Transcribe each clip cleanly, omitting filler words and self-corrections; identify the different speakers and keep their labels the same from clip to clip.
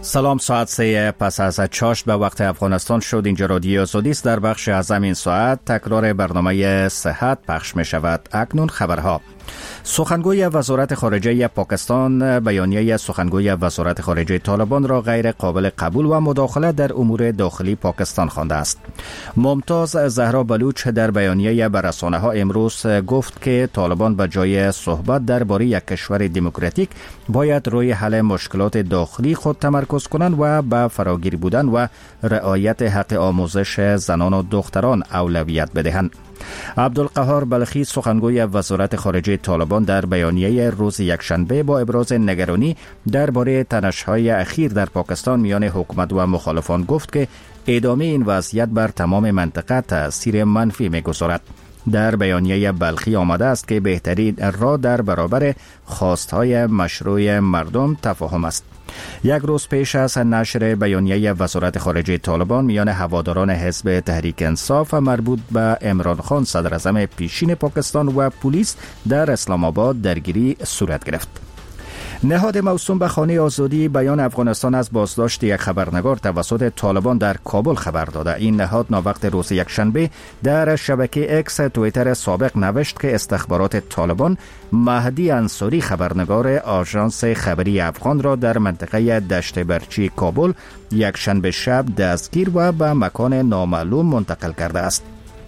Speaker 1: سلام، ساعت 3 پس از چاشت به وقت افغانستان شد. اینجا رادیو آزادی است. در بخش از همین ساعت تکرار برنامه صحت پخش می شود. اکنون خبرها. سخنگوی وزارت خارجه پاکستان بیانیه سخنگوی وزارت خارجه طالبان را غیر قابل قبول و مداخله در امور داخلی پاکستان خوانده است. ممتاز زهرا بلوچ در بیانیه به رسانه‌ها امروز گفت که طالبان به جای صحبت درباره یک کشور دموکراتیک باید روی حل مشکلات داخلی خود تمرکز کنند و به فراگیر بودن و رعایت حق آموزش زنان و دختران اولویت بدهند. عبدالقهار بلخی سخنگوی وزارت خارجه طالبان در بیانیه روز یکشنبه با ابراز نگرانی درباره تنش‌های اخیر در پاکستان میان حکومت و مخالفان گفت که ادامه این وضعیت بر تمام منطقه تأثیر منفی می‌گذارد. در بیانیه بلخی آمده است که بهترین راه در برابر خواستهای مشروع مردم تفاهم است. یک روز پیش از نشر بیانیه وزارت خارجه طالبان میان هواداران حزب تحریک انصاف مربوط به عمران خان صدر اعظم پیشین پاکستان و پلیس در اسلام آباد درگیری صورت گرفت. نهاد موسوم به خانه آزادی بیان افغانستان از بازداشت یک خبرنگار توسط طالبان در کابل خبر داده. این نهاد ناوقت روز یکشنبه در شبکه اکس توییتر سابق نوشت که استخبارات طالبان مهدی انصاری خبرنگار آژانس خبری افغان را در منطقه دشت برچی کابل یکشنبه شب دستگیر و به مکان نامعلوم منتقل کرده است.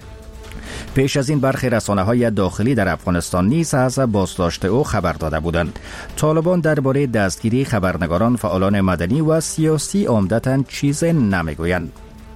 Speaker 1: پیش از این برخی رسانه‌های داخلی در افغانستان نیز از بازداشت او خبر داده بودند. طالبان درباره دستگیری خبرنگاران، فعالان مدنی و سیاسی عمدتاً چیز نمیگویند.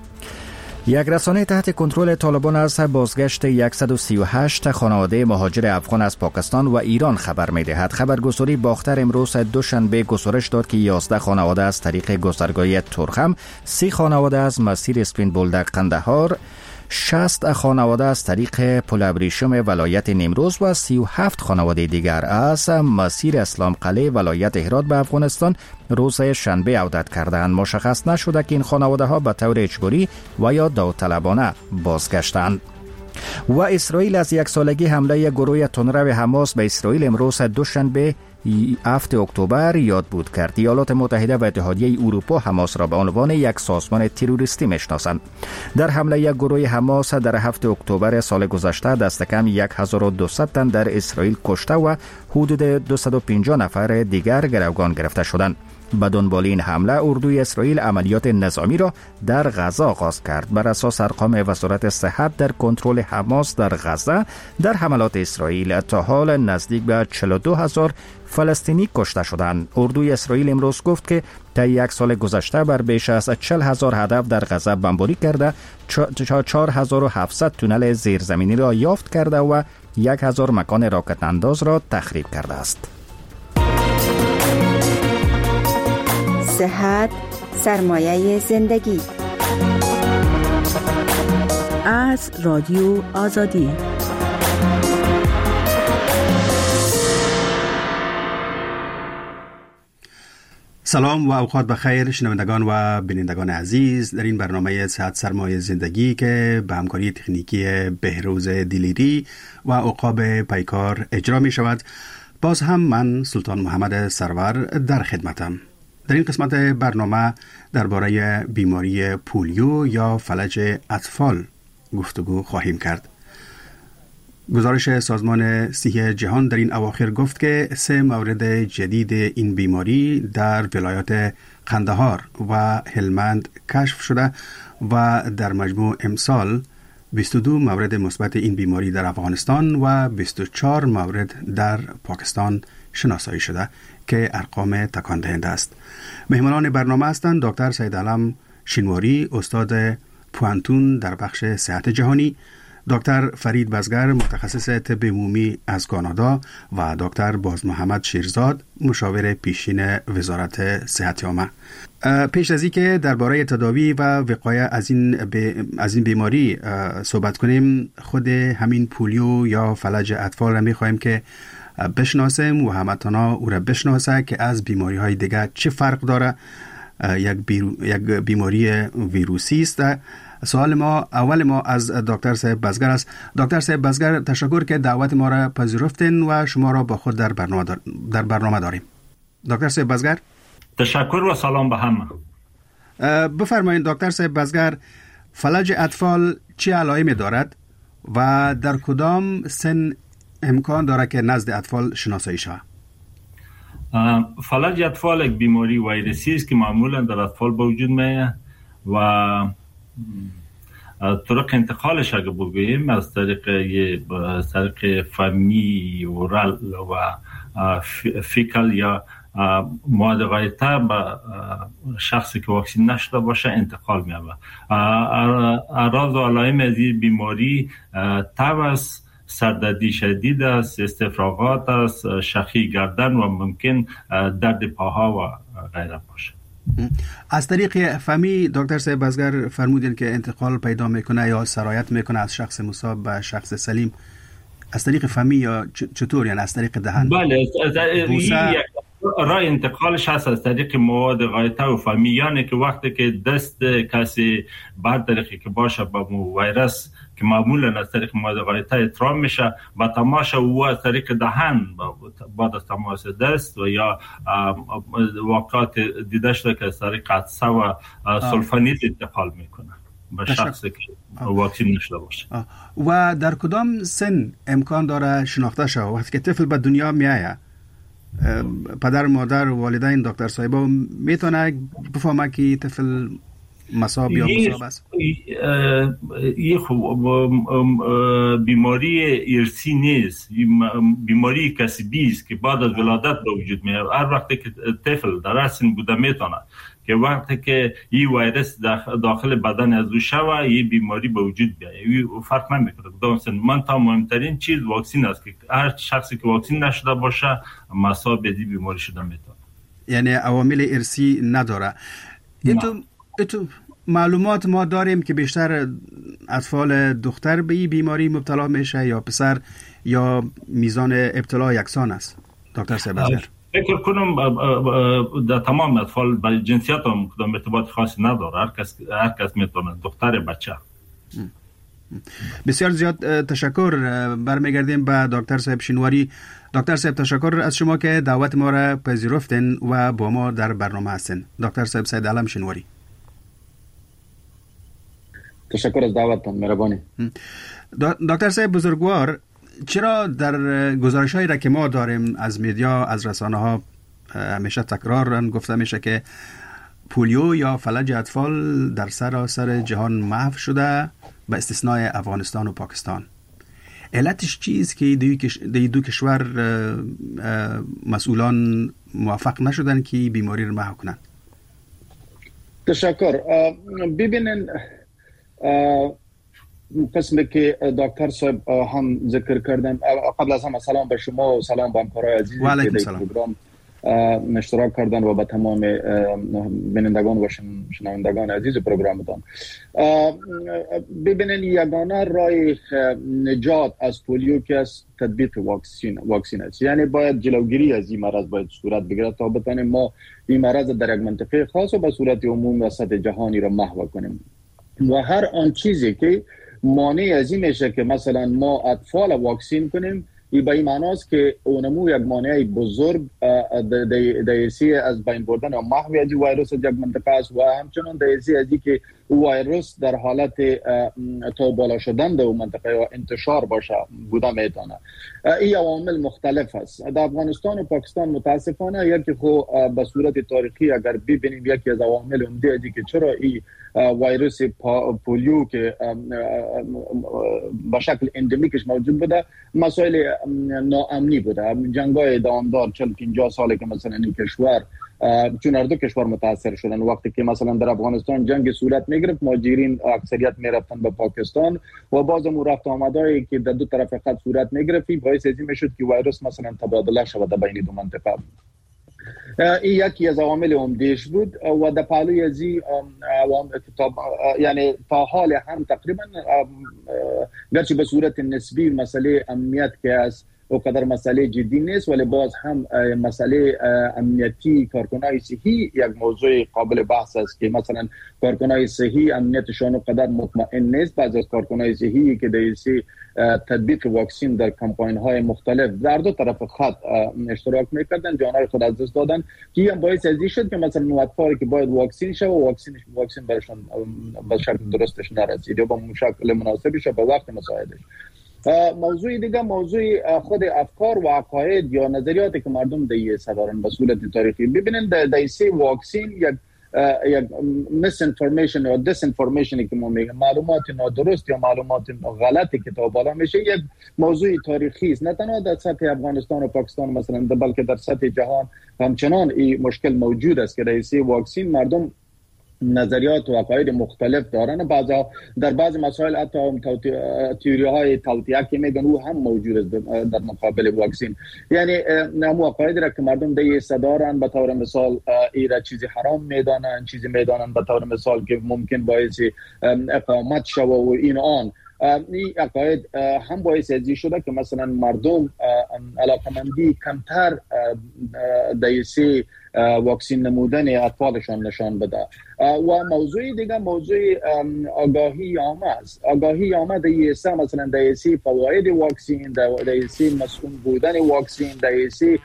Speaker 1: یک رسانه تحت کنترل طالبان از بازگشت 138 خانواده مهاجر افغان از پاکستان و ایران خبر می‌دهد. خبرگزاری باختر امروز دوشنبه گزارش داد که 11 خانواده از طریق گذرگاه ترخم، 30 خانواده از مسیر اسپین بولدک قندهار، 60 خانواده از طریق پل ابریشم ولایت نیمروز و 37 خانواده دیگر از مسیر اسلام قلعه ولایت هرات به افغانستان روز شنبه عودت کردند. مشخص نشده که این خانواده ها به طور اجباری و یا داوطلبانه بازگشتند. و اسرائیل از یک سالگی حمله گروه تندرو حماس به اسرائیل امروز دوشنبه 7 اکتبر یاد بود کرد. ایالات متحده و اتحادیه اروپا حماس را به عنوان یک سازمان تروریستی میشناسند. در حمله یک گروه حماس در 7 اکتبر سال گذشته دست کم 1200 تن در اسرائیل کشته و حدود 250 نفر دیگر گروگان گرفته شدند. به دنبال این حمله اردوی اسرائیل عملیات نظامی را در غزه آغاز کرد. بر اساس ارقام وزارت صحت در کنترل حماس در غزه در حملات اسرائیل تا حال نزدیک به 42,000 فلسطینی کشته شدند. اردوی اسرائیل امروز گفت که طی یک سال گذشته بر بیش از 40,000 هدف در غزه بمباری کرده، 4,700 تونل زیرزمینی را یافت کرده و 1,000 مکان راکت انداز را تخریب کرده است.
Speaker 2: صحت سرمایه زندگی. از رادیو آزادی.
Speaker 3: سلام و اوقات بخیر شنوندگان و بینندگان عزیز. در این برنامه صحت سرمایه زندگی که به همکاری تکنیکی بهروز دیلیری و عقاب پیکار اجرا می شود، باز هم من سلطان محمد سرور در خدمتم. در این قسمت برنامه درباره بیماری پولیو یا فلج اطفال گفتگو خواهیم کرد. گزارش سازمان صحی جهان در این اواخر گفت که 3 مورد جدید این بیماری در ولایات قندهار و هلمند کشف شده و در مجموع امسال 22 مورد مثبت این بیماری در افغانستان و 24 مورد در پاکستان شناسایی شده که ارقام تکان دهنده است. مهمانان برنامه هستند دکتر سید علم شینواری، استاد پوانتون در بخش صحت جهانی، دکتر فرید بزگر، متخصص طب عمومی از کانادا و دکتر باز محمد شیرزاد، مشاور پیشین وزارت صحت عامه. پیش از اینکه درباره تداوی و وقایع از این بیماری صحبت کنیم، خود همین پولیو یا فلج اطفال را می‌خوایم که بشناسیم و همتانا او را بشناسه که از بیماری های دیگه چه فرق داره. یک بیماری ویروسی است. سوال اول ما از دکتر صاحب بزگر است. دکتر صاحب بزگر، تشکر که دعوت ما را پذیرفتین و شما را با خود در برنامه داریم. دکتر صاحب بزگر.
Speaker 4: تشکر و سلام به همه.
Speaker 3: بفرمایید دکتر صاحب بزگر، فلج اطفال چه علائمی دارد و در کدام سن امکان داره که نزد اطفال شناسایی شود؟
Speaker 4: فلج اطفال یک بیماری ویروسی است که معمولا در اطفال به وجود میاد و طرق انتقالش اگه بگوییم از طریق فمی، اورال و فیکال یا مواد غایطه به شخصی که واکسین نشده باشه انتقال می‌یابه. اعراض و علائم از این بیماری تب است، سردردی شدید است، استفراغات است، شخی گردن و ممکن درد پاها و غیره باشه.
Speaker 3: از طریق فمی دکتر صاحب بزگر فرمودین که انتقال پیدا میکنه یا سرایت میکنه از شخص مصاب به شخص سلیم. از طریق فمی یا چطور، یعنی از طریق دهن؟
Speaker 4: بله، راه انتقالش هست از طریق مواد غایطه و فمی، یعنی که وقتی که دست کسی بر طریقی که باشه با ویروس که معمولا از طریق مواد غایطه اترام میشه، با تماس او از طریق دهن بعد از تماس دست و یا واقعات دیده شده که از طریق عطسه و سلفانید انتقال میکنه به شخصی که واکسین نشده باشه.
Speaker 3: و در کدام سن امکان داره شناخته شود؟ وقتی که طفل به دنیا میآید، پدر مادر و والدین دکتر صاحبا میتونه بفهمه که طفل مصاب یا مصاب است؟
Speaker 4: این بیماری ارثی نیست، بیماری کسبی است که بعد از ولادت به وجود میاد. هر وقتی که طفل در سن بوده میتونه که وقتی که این ویروس داخل بدن از او شوه این بیماری به وجود بیاد. این فرق نمیکنه کدام سن. من تا مهمترین چیز واکسین است که هر شخصی که واکسین نشده باشه مصاب به این بیماری شده میتونه.
Speaker 3: یعنی عوامل ارثی نداره. تو معلومات ما داریم که بیشتر اطفال دختر به این بیماری مبتلا میشه یا پسر، یا میزان ابتلا یکسان است دکتر صاحب؟
Speaker 4: فکر کنم در تمام اطفال به جنسیت هم کدام ارتباط خاصی نداره، هر کس میتونه، دختر بچه.
Speaker 3: بسیار زیاد تشکر. برمیگردیم به دکتر صاحب شینواری. دکتر صاحب تشکر از شما که دعوت ما را پذیرفتین و با ما در برنامه هستین. دکتر صاحب سید علم شینواری،
Speaker 5: تشکر از دعوتتان، مهربانی.
Speaker 3: دکتر صاحب بزرگوار، چرا در گزارش‌هایی را که ما داریم از میدیا، از رسانه‌ها، همیشه تکرار گفته میشه که پولیو یا فلج اطفال در سراسر جهان محو شده به استثنای افغانستان و پاکستان. علتش چیست که دو کشور مسئولان موفق نشدن که بیماری رو محو کنن؟
Speaker 5: تشکر. ببینن قسمی که دکتر صاحب هم ذکر کردن، قبل از همه سلام به شما و سلام به همکارای عزیزی که در پروگرام اشتراک کردن و به تمام بینندگان و شنوندگان عزیز پروگرامتان. ببینید یگانه راه نجات از پولیو که از تطبیق واکسین است. یعنی باید جلوگیری از این مرض باید صورت بگیره تا بتونیم ما این مرض در یک منطقه خاص و به صورت عمومی و سطح جهانی را محو کنیم. و هر آن چیزی که مانع از این میشه که مثلا ما اطفال واکسین کنیم، این به این معناست که اونمو یک مانع بزرگ دایسی از بین بردن و محو از ویروس یک منطقه است و همچنان دایسی از این که ویروس در حالت تا بالا شدن در منطقه و انتشار باشه بوده میتونه. این عوامل مختلف است. در افغانستان و پاکستان متاسفانه یکی خو به صورت تاریخی اگر ببینیم یکی از عوامل عمده ازی که چرا این ویروس پولیو که به شکل اندمیکش موجود بوده، مسائل ناامنی بوده. جنگ‌های دامدار 40-50 ساله که مثلا این کشور چون هر دو کشور متاثر شدن. وقتی که مثلا در افغانستان جنگ صورت میگرفت، مهاجرین اکثریت میرفتن به پاکستان و باز هم رفت آمدایی که در دو طرف خط صورت میگرفت، باعث این میشد که ویروس مثلا تبادله شود بین دو منطقه. این یکی از عوامل عمده‌اش بود و در پهلوی از این عوامل یعنی تا حال هم تقریبا گرچه به صورت نسبی مسئله امنیت که از اونقدر مسئله جدی نیست، ولی باز هم مسئله امنیتی کارکنای صحی یک موضوع قابل بحث است که مثلا کارکنای صحی امنیتشان اونقدر مطمئن نیست. بعضی از کارکنای صحی که در تطبیق واکسین در کمپاین های مختلف در دو طرف خط اشتراک میکردن، جانهای خود از دست دادن، که هم باعث ازی شد که مثلا نوادفاری که باید واکسین شه و واکسین برشان به شکل درستش نرسید یا به شکل مناسبش به وقت مساعدش. موضوع دیگه موضوع خود افکار و عقاید یا نظریاتی که مردم دیگه صدارن به صورت تاریخی. ببینید در سی واکسین یک میس انفورمیشن یا دیس انفورمیشن که ما میگیم، معلومات نادرست یا معلومات غلطی که تا بالا میشه، یک موضوع تاریخی است، نه تنها در سطح افغانستان و پاکستان مثلا، بلکه در سطح جهان همچنان این مشکل موجود است که در سی واکسین مردم نظریات و عقاید مختلف دارن. در بعض مسائل حتی تئوری های توطئه که میگن او هم موجود است در مقابل واکسین. یعنی نمو عقاید را که مردم دیگه دارن، به طور مثال ایرا چیزی حرام میدانن، چیزی میدانن به طور مثال که ممکن باعث اقامت شوه و این آن. این عقاید هم باعث ازی شده که مثلا مردم علاقمندی کمتر دیسی واکسین نمودن اطفالشان نشان بده. و موضوع دیگه موضوع آگاهی عامه است. آگاهی عامه دیسی مثلا دیسی فواید واکسین، دیسی مسئول بودن واکسین، دیسی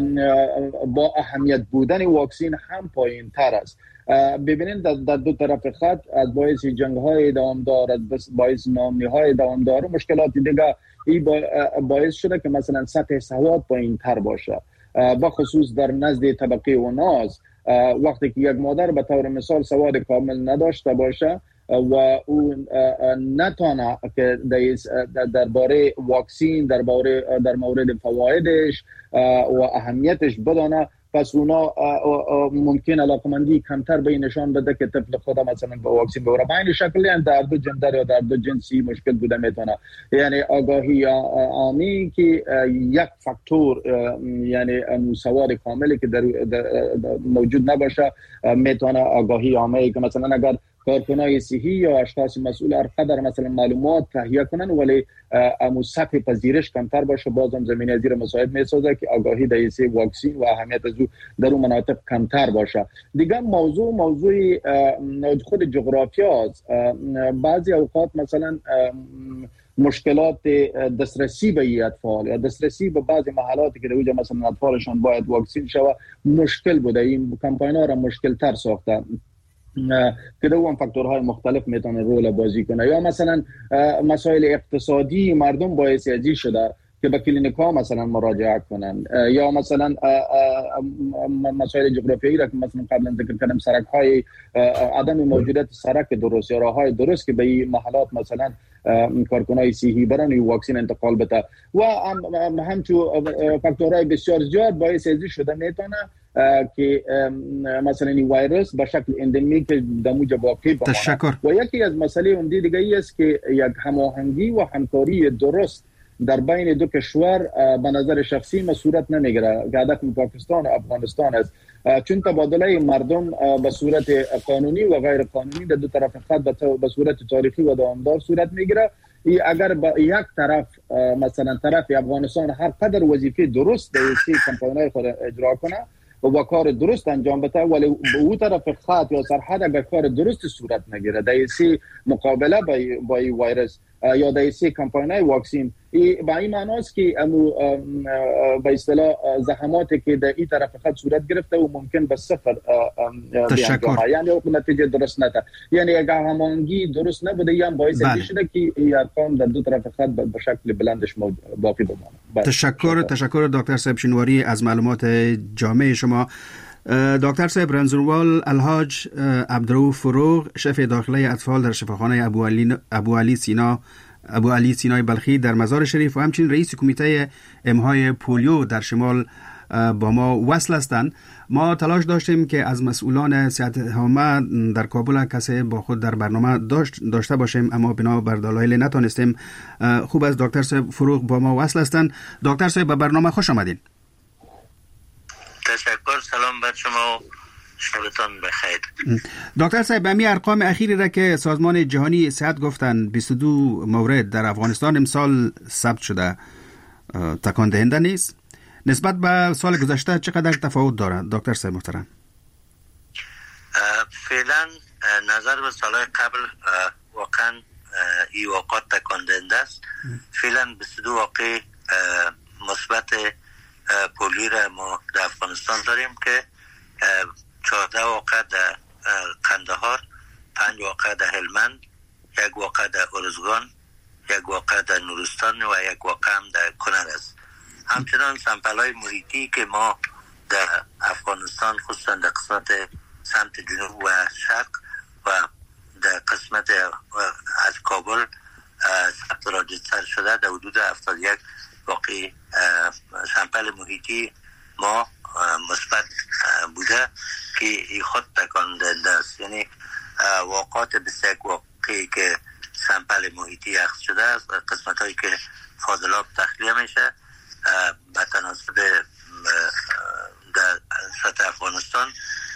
Speaker 5: با اهمیت بودن واکسین هم پایین تر است. ببینید در دو طرف خط از باعث جنگ های دوامدار، از باعث ناامنی های دوامدار و مشکلات دیگه این باعث شده که مثلا سطح سواد پایین تر باشه، بخصوص در نزد طبقه اوناس. وقتی که یک مادر به طور مثال سواد کامل نداشته باشه و اون نتانه که درباره واکسین در مورد فوایدش و اهمیتش بدانه، پس اونا ممکن علاقمندی کمتر به نشان بده که طفل خود مثلا به واکسین ببره. به این شکل یعنی در دو جندر یا در دو جنسی مشکل بوده میتونه. یعنی آگاهی عامی که یک فاکتور، یعنی سواد کاملی که در موجود نباشه، میتونه آگاهی عامی که مثلا اگر کارکنای صحی یا اشخاص مسئول هرقدر مثلا معلومات تهیه کنن ولی امو سطح پذیرش کمتر باشه، بازم زمینه ازیر مساعد میسازه که آگاهی در سی واکسین و اهمیت از او در اون مناطق کمتر باشه. دیگه موضوع خود جغرافیا است. بعضی اوقات مثلا مشکلات دسترسی به این اطفال یا دسترسی به بعضی محلاتی که در اونجا مثلا اطفالشان باید واکسین شوه مشکل بوده. این کمپاین ها را مشکل تر ساخته که دو هم فاکتورهای مختلف میتونه رول بازی کنه. یا مثلا مسائل اقتصادی مردم باعث ازی شده که به کلینیک ها مثلا مراجعه کنن، یا مثلا مسائل جغرافیایی را که مثلا قبلا ذکر کردم، سرک های عدم موجودیت سرک درست یا راه های درست که به این محلات مثلا کارکنای صحی برن و واکسین انتقال بده. و همچون فاکتورهای بسیار زیاد باعث ازی شده میتونه که مثلا این ویروس به شکل اندمیک در موجب باقی بمانه. و یکی از مسئله اون دیگه ای است که یک هماهنگی و همکاری درست در بین دو کشور به نظر شخصی ما صورت نمیگیره که هدف پاکستان و افغانستان است، چون تبادله مردم به صورت قانونی و غیر قانونی در دو طرف خط به صورت تاریخی و دوامدار صورت میگیره. اگر با یک طرف مثلا طرف افغانستان هر قدر وظیفه درست در این کمپاین‌های خود اجرا کنه و کار درست انجام بده، ولی به اون طرف خط یا سرحد اگر کار درست صورت نگیره در این مقابله با این ویروس یا در این کمپاین‌های واکسین، با این معنی است که به اصطلاح زحماتی که در این طرف خط صورت گرفته و ممکن به صفر بیانجامه، یعنی نتیجه درست نده. یعنی اگر هماهنگی درست نبوده یا باعث شده که این ارقام در دو طرف خط به شکل بلندش باقی بمانه.
Speaker 3: تشکر دکتر صاحب شنواری از معلومات جامع شما. دکتر صاحب رنزوروال الحاج عبدالرؤوف فروغ، شف داخله اطفال در شفاخانه ابو علی سینای بلخی در مزار شریف و همچنین رئیس کمیته امهای پولیو در شمال با ما وصل هستند. ما تلاش داشتیم که از مسئولان صحت عامه در کابل کسی با خود در برنامه داشته باشیم، اما بنا بر دلایل نتونستیم. خوب از دکتر صاحب فروغ با ما وصل هستند. دکتر صاحب به برنامه خوش آمدید.
Speaker 6: تشکر. سلام بر شما، شبتان بخیر.
Speaker 3: دکتر صاحب، به همین ارقام اخیری را که سازمان جهانی صحت گفتن 22 مورد در افغانستان امسال ثبت شده تکان دهنده نیست. نسبت به سال گذشته چقدر تفاوت داره دکتر صاحب محترم؟
Speaker 6: فعلا نظر به سالهای قبل واقعا این واقعات تکان دهنده است. فعلا 22 واقع مثبت پولیو را ما در افغانستان داریم که 14 واقع در قندهار، 5 واقع در هلمند، 1 واقع در ارزگان، 1 واقع در نورستان و 1 واقع هم در کنر است. همچنان سمپل‌های محیطی که ما در افغانستان خصوصا در قسمت سمت جنوب و شرق و در قسمت از کابل ثبت راجستر شده در حدود 71 واقع سمپل محیطی ما مثبت بوده که این خود تکان دهنده است. یعنی واقعات 21 واقعی که سمپل محیطی اخذ شده است قسمت هایی که فاضلاب تخلیه میشه به تناسب در سطح افغانستان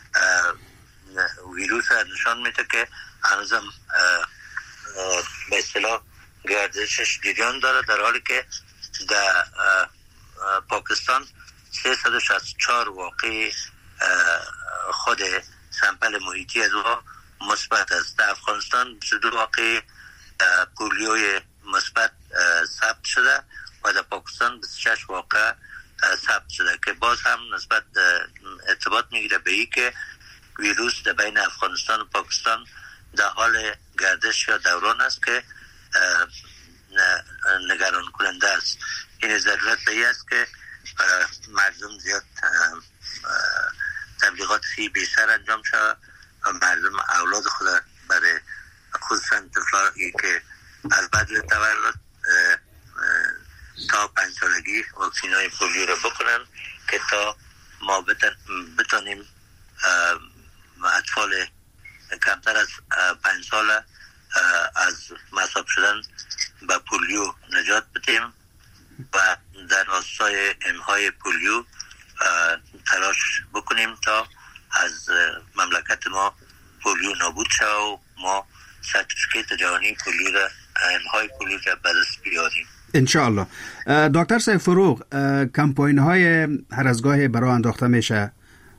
Speaker 6: ویروس نشان میده که هنوزم به اصطلاح گردشش جریان داره، در حالی که در پاکستان 364 واقع خود سمپل محیطی از اونها مثبت است. در افغانستان 22 واقع پولیوی مثبت ثبت شده و در پاکستان 26 واقع ثبت شده که باز هم نسبت ارتباط میگیره به این که ویروس در بین افغانستان و پاکستان در حال گردش یا دوران است که نگران کننده است. این ضرورت به این است که مردم زیاد تبلیغات فی بیشتر انجام شود و مردم اولاد خود برای خصوصا طفلانی که از بعد تولد تا 5 سالگی واکسین های پولیو را بکنن که تا ما بتانیم اطفال کمتر از 5 سال از مصاب شدن به پولیو نجات بدیم و در راستای امهای پولیو تلاش بکنیم تا از مملکت ما پولیو نابود شود و ما سرتیفیکیت جهانی پولیو را امهای پولیو را به دست بیاریم
Speaker 3: انشاءالله. دکتر صاحب فروغ، کمپاین های هر از گاهی برای انداخته میشه.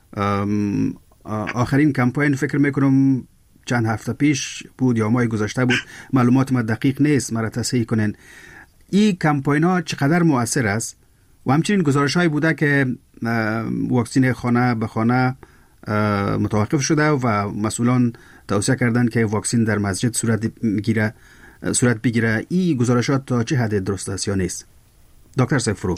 Speaker 3: آخرین کمپاین فکر میکنم چند هفته پیش بود یا ماه گذشته بود، معلومات ما دقیق نیست، مرا تصحیح کنین. این کمپاین ها چقدر مؤثر است و همچنین گزارش های بوده که واکسین خانه به خانه متوقف شده و مسئولان توصیه کردند که واکسین در مسجد صورت بگیره. این گزارشات تا چه حد درست است یا نیست؟ دکتر صاحب فروغ.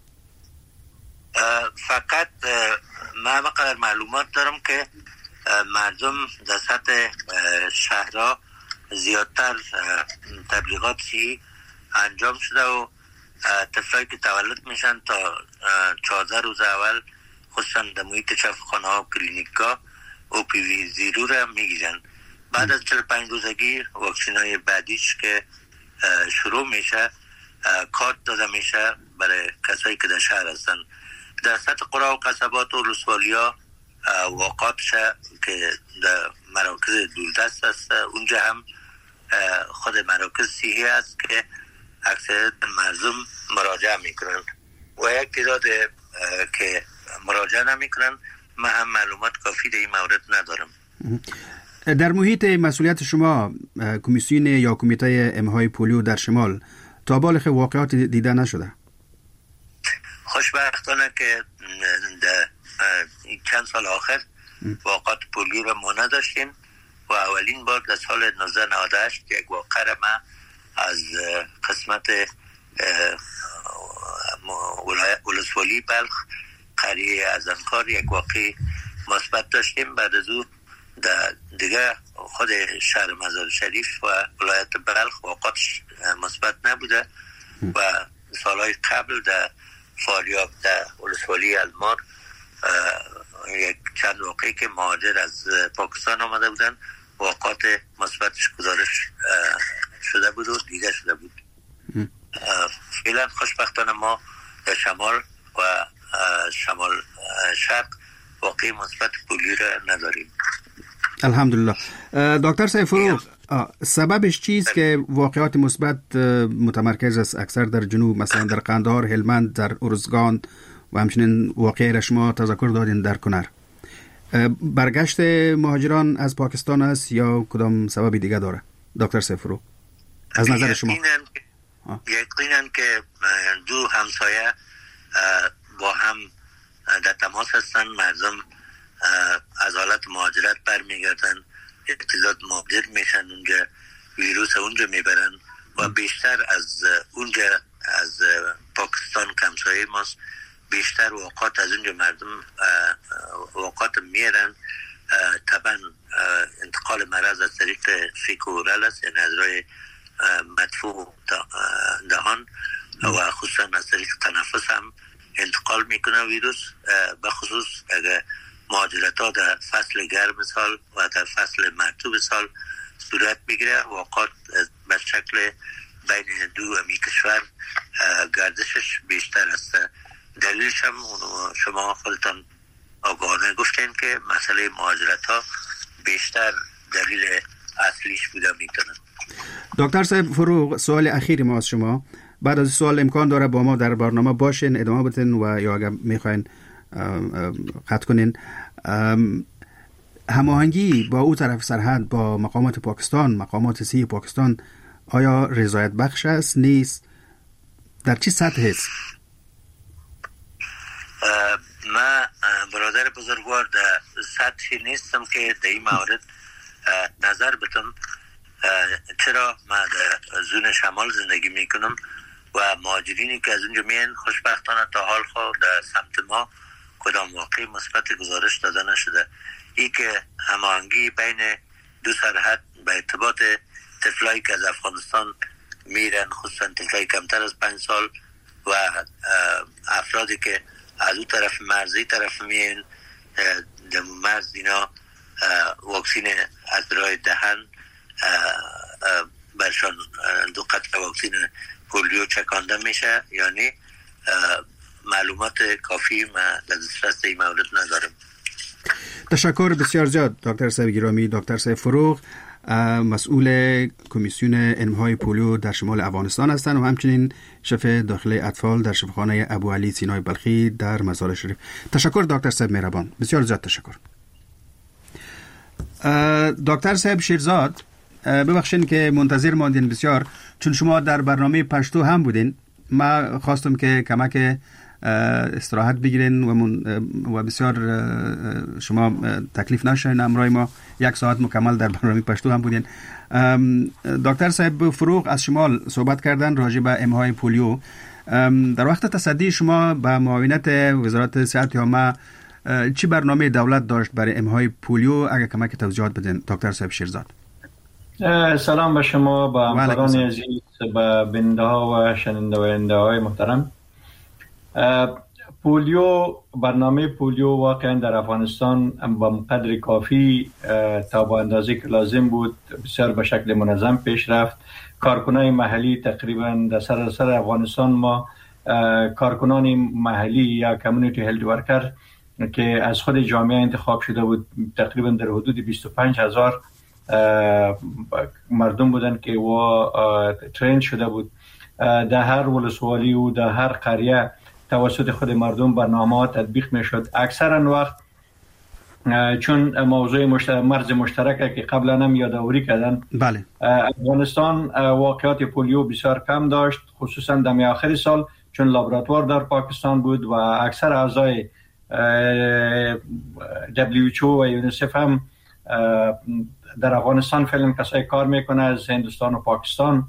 Speaker 6: فقط من مقدار معلومات دارم که مردم در سطح شهرها زیادتر تبلیغاتی انجام شده و طفلایی که تولد میشن تا 14 روز اول خصوصا در محیط شفاخانه ها و کلینیک ها OPV0 را میگیرن. بعد از 45 روزگی واکسین های بعدیش که شروع میشه کارت داده میشه برای کسایی که در شهر هستن. در سطح قرى و قصبات و ولسوالی ها واقعات که در مراکز دوردست هست اونجا هم خود مراکز صحی هست که اکثریت مردم مراجعه میکنن و یک تعداد که مراجعه نمیکنن من هم معلومات کافی در این مورد ندارم.
Speaker 3: در محیط مسئولیت شما کمیسیون یا کمیته امهای پولیو در شمال تا بالغ واقعات دیده نشده؟
Speaker 6: خوشبختانه که در چند سال آخر واقعات پولیو را ما نداشتیم و اولین بار در سال 1998 یک واقع را ما از قسمت ولسوالی بلخ قریه ازنکار یک واقع مثبت داشتیم. بعد از او در دیگه خود شهر مزار شریف و ولایت بلخ واقعات مثبت نبوده و سالهای قبل در فاریاب در ولسوالی المار یک چند واقعی که مهاجر از پاکستان آمده بودن واقعات مثبتش گزارش شده بود و دیده شده بود. فعلا خوشبختانه ما در شمال و شمال شرق واقعی مثبت پولیو را نداریم.
Speaker 3: الحمدلله. دکتر صاحب فروغ، سببش چیست که واقعات مثبت متمرکز است اکثر در جنوب، مثلا در قندهار، هلمند، در ارزگان و همچنین واقعی را شما تذکر دادین در کنر. برگشت مهاجران از پاکستان است یا کدام سبب دیگه داره دکتر سیفرو از نظر شما؟
Speaker 6: یقینا که دو همسایه با هم در تماس هستند. مردم از حالت مهاجرت برمیگردن، اعتزاد مهاجر میشن، اونجا ویروس اونجا میبرن و بیشتر از اونجا از پاکستان همسایه ماست، بیشتر اوقات از اونجا مردم اوقات میرن. طبعا انتقال مرض از طریق فیک و اورال است، یعنی از راه مدفوع دهان و خصوصا از طریق تنفس هم انتقال میکنه ویروس. به خصوص اگر مهاجرت ها در فصل گرم سال و در فصل مرطوب سال صورت میگیره، اوقات به شکل بین دو امی کشور گردشش بیشتر است. دلیلش هم شما خودتان آگاهانه گفتین که مسئله مهاجرت ها بیشتر دلیل اصلیش بوده میتونن.
Speaker 3: دکتر صاحب فروغ، سوال اخیری ما از شما. بعد از سوال امکان داره با ما در برنامه باشین، ادامه بدین و یا اگر میخواین قطع کنین. هماهنگی با او طرف سرحد با مقامات پاکستان، مقامات سی پاکستان، آیا رضایت بخش است نیست؟ در چه سطح است؟
Speaker 6: من برادر بزرگوار در سطحی نیستم که در این مورد نظر بدم، چرا من در زون شمال زندگی میکنم و مهاجرینی که از اونجا میان خوشبختانه تا حال خود در سمت ما کدام واقعی مثبت گزارش داده نشده. ای که هماهنگی بین دو سرحد به ارتباط طفلایی که از افغانستان میرن، خصوصا طفلایی کمتر از 5 سال و افرادی که از اون طرف مرزی طرف میان در مرز، اینا واکسین از راه دهن برشان 2 قطره واکسین پولیو چکانده میشه. یعنی معلومات کافی من در دسترس این مورد ندارم.
Speaker 3: تشکر بسیار زیاد دکتر صاحب گرامی. دکتر صاحب فروغ مسئول کمیسیون انمهای پولیو در شمال افغانستان هستند و همچنین شف داخلی اطفال در شفاخانه ابو علی سینای بلخی در مزار شریف. تشکر دکتر صاحب مهربان، بسیار زیاد تشکر. دکتر صاحب شیرزاد، ببخشید که منتظر ماندین بسیار، چون شما در برنامه پشتو هم بودین. ما خواستم که کمک استراحت بگیرین و بسیار شما تکلیف نشین امرای ما 1 ساعت مکمل در برنامه پشتو هم بودین. دکتر صاحب فروغ از شمال صحبت کردن راجع به امهای پولیو. در وقت تصدی شما به معاونت وزارت صحت عامه چی برنامه دولت داشت برای امهای پولیو؟ اگر کمک توضیحات بدین دکتر صاحب شیرزاد.
Speaker 7: سلام به شما، به همکاران عزیز، به بیننده ها و شنونده های محترم. پولیو، برنامه پولیو واقعا در افغانستان با قدر کافی تا با اندازه که لازم بود بسیار به شکل منظم پیش رفت. کارکنان محلی تقریبا در سراسر افغانستان ما کارکنان محلی یا کمیونیتی هلت ورکر که از خود جامعه انتخاب شده بود تقریبا در حدود 25,000 مردم بودن که و ترین شده بود. در هر ولسوالی و در هر قریه توسط خود مردم برنامه تطبیق می شد. اکثرا وقت چون موضوع مرز مشترک که قبلا هم یادآوری کردن،
Speaker 3: بله،
Speaker 7: افغانستان واقعات پولیو بسیار کم داشت، خصوصا در آخر سال چون لابراتوار در پاکستان بود و اکثر اعضای WHO و یونیسف هم در افغانستان فعلا کسایی کار میکنه از هندوستان و پاکستان.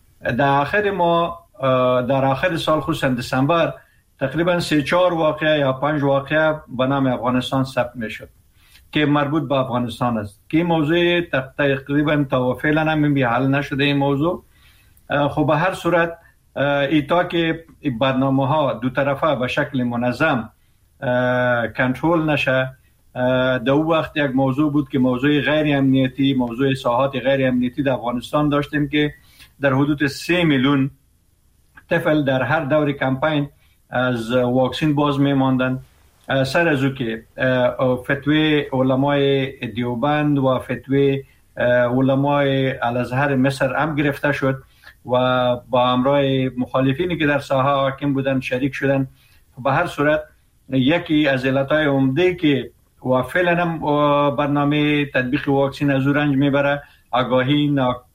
Speaker 7: در آخر سال خصوصا دسامبر تقریبا 3-4 واقعه یا 5 واقعه به نام افغانستان ثبت میشد که مربوط به افغانستان است که این موضوع تقریبا تا فعلا هم حل نشده. این موضوع خب به هر صورت ایتا که برنامه ها دو طرفه به شکل منظم کنترل نشه، در اون وقت یک موضوع بود که موضوع غیر امنیتی، موضوع ساحات غیر امنیتی در افغانستان داشتیم که در حدود 3 میلیون طفل در هر دور کمپین از واکسین باز میماندن. سر از او که فتوی علمای دیوبند و فتوی علمای الازهر مصر هم گرفته شد و با همراه مخالفینی که در ساحه حاکم بودن شریک شدن. به هر صورت یکی از علتهای عمده که و فعلا هم برنامه تطبیق واکسن از رنج میبره آگاهی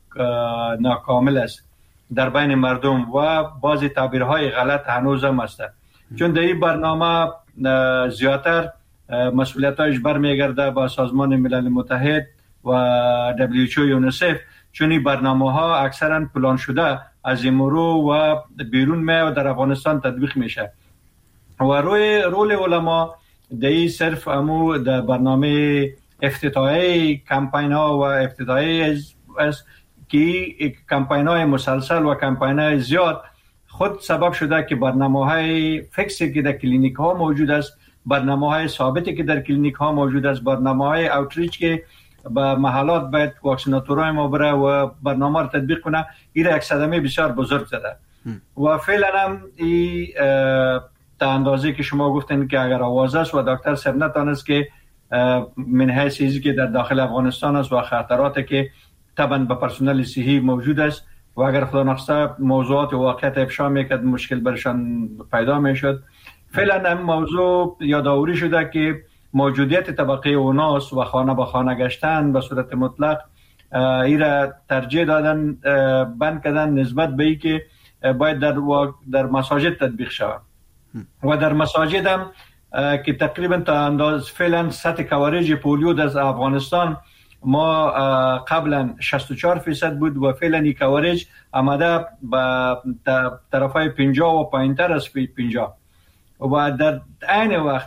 Speaker 7: ناکامل است در بین مردم و بعضی تعبیرهای غلط هنوز هم است، چون در این برنامه زیادتر مسئولیتش برمیگرده با سازمان ملل متحد و WHO یونیسف، چون این برنامه ها اکثرا پلان شده از امرو و بیرون و در افغانستان تطبیق میشه و روی رول علما در صرف امو در برنامه افتتاحی کمپین ها و افتتاحی است که کمپین های مسلسل و کمپین های زیاد خود سبب شده که برنامه های فکسی که در کلینیک ها موجود است، برنامه های ثابتی که در کلینیک ها موجود است، برنامه های اوتریچ که به محلات باید واکسیناتورهای ما بره و برنامه رو تطبیق کنه، این یک صدمه بسیار بزرگ زده و فعلا هم این تا اندازه که شما گفتین که اگر آواز است و دکتر صاحب نتانست که من حیث چیزی که در داخل افغانستان است و خطراتی که طبعا به پرسنل صحی موجود است و اگر خدا نخواسته موضوعات و واقعیت افشا میکرد مشکل برشان پیدا میشد. فعلا هم موضوع یادآوری شده که موجودیت طبقه اوناس و خانه به خانه گشتن به صورت مطلق ایرا ترجیح دادن بند کردن نسبت به ای که باید در مساجد تطبیق شود و در مساجد هم که تقریبا تا انداز فعلا سطح کاورج پولیو در افغانستان ما قبلا 64% بود و فعلا این کاورج آمده به طرفای 50 و پایینتر از 50 و در عین وقت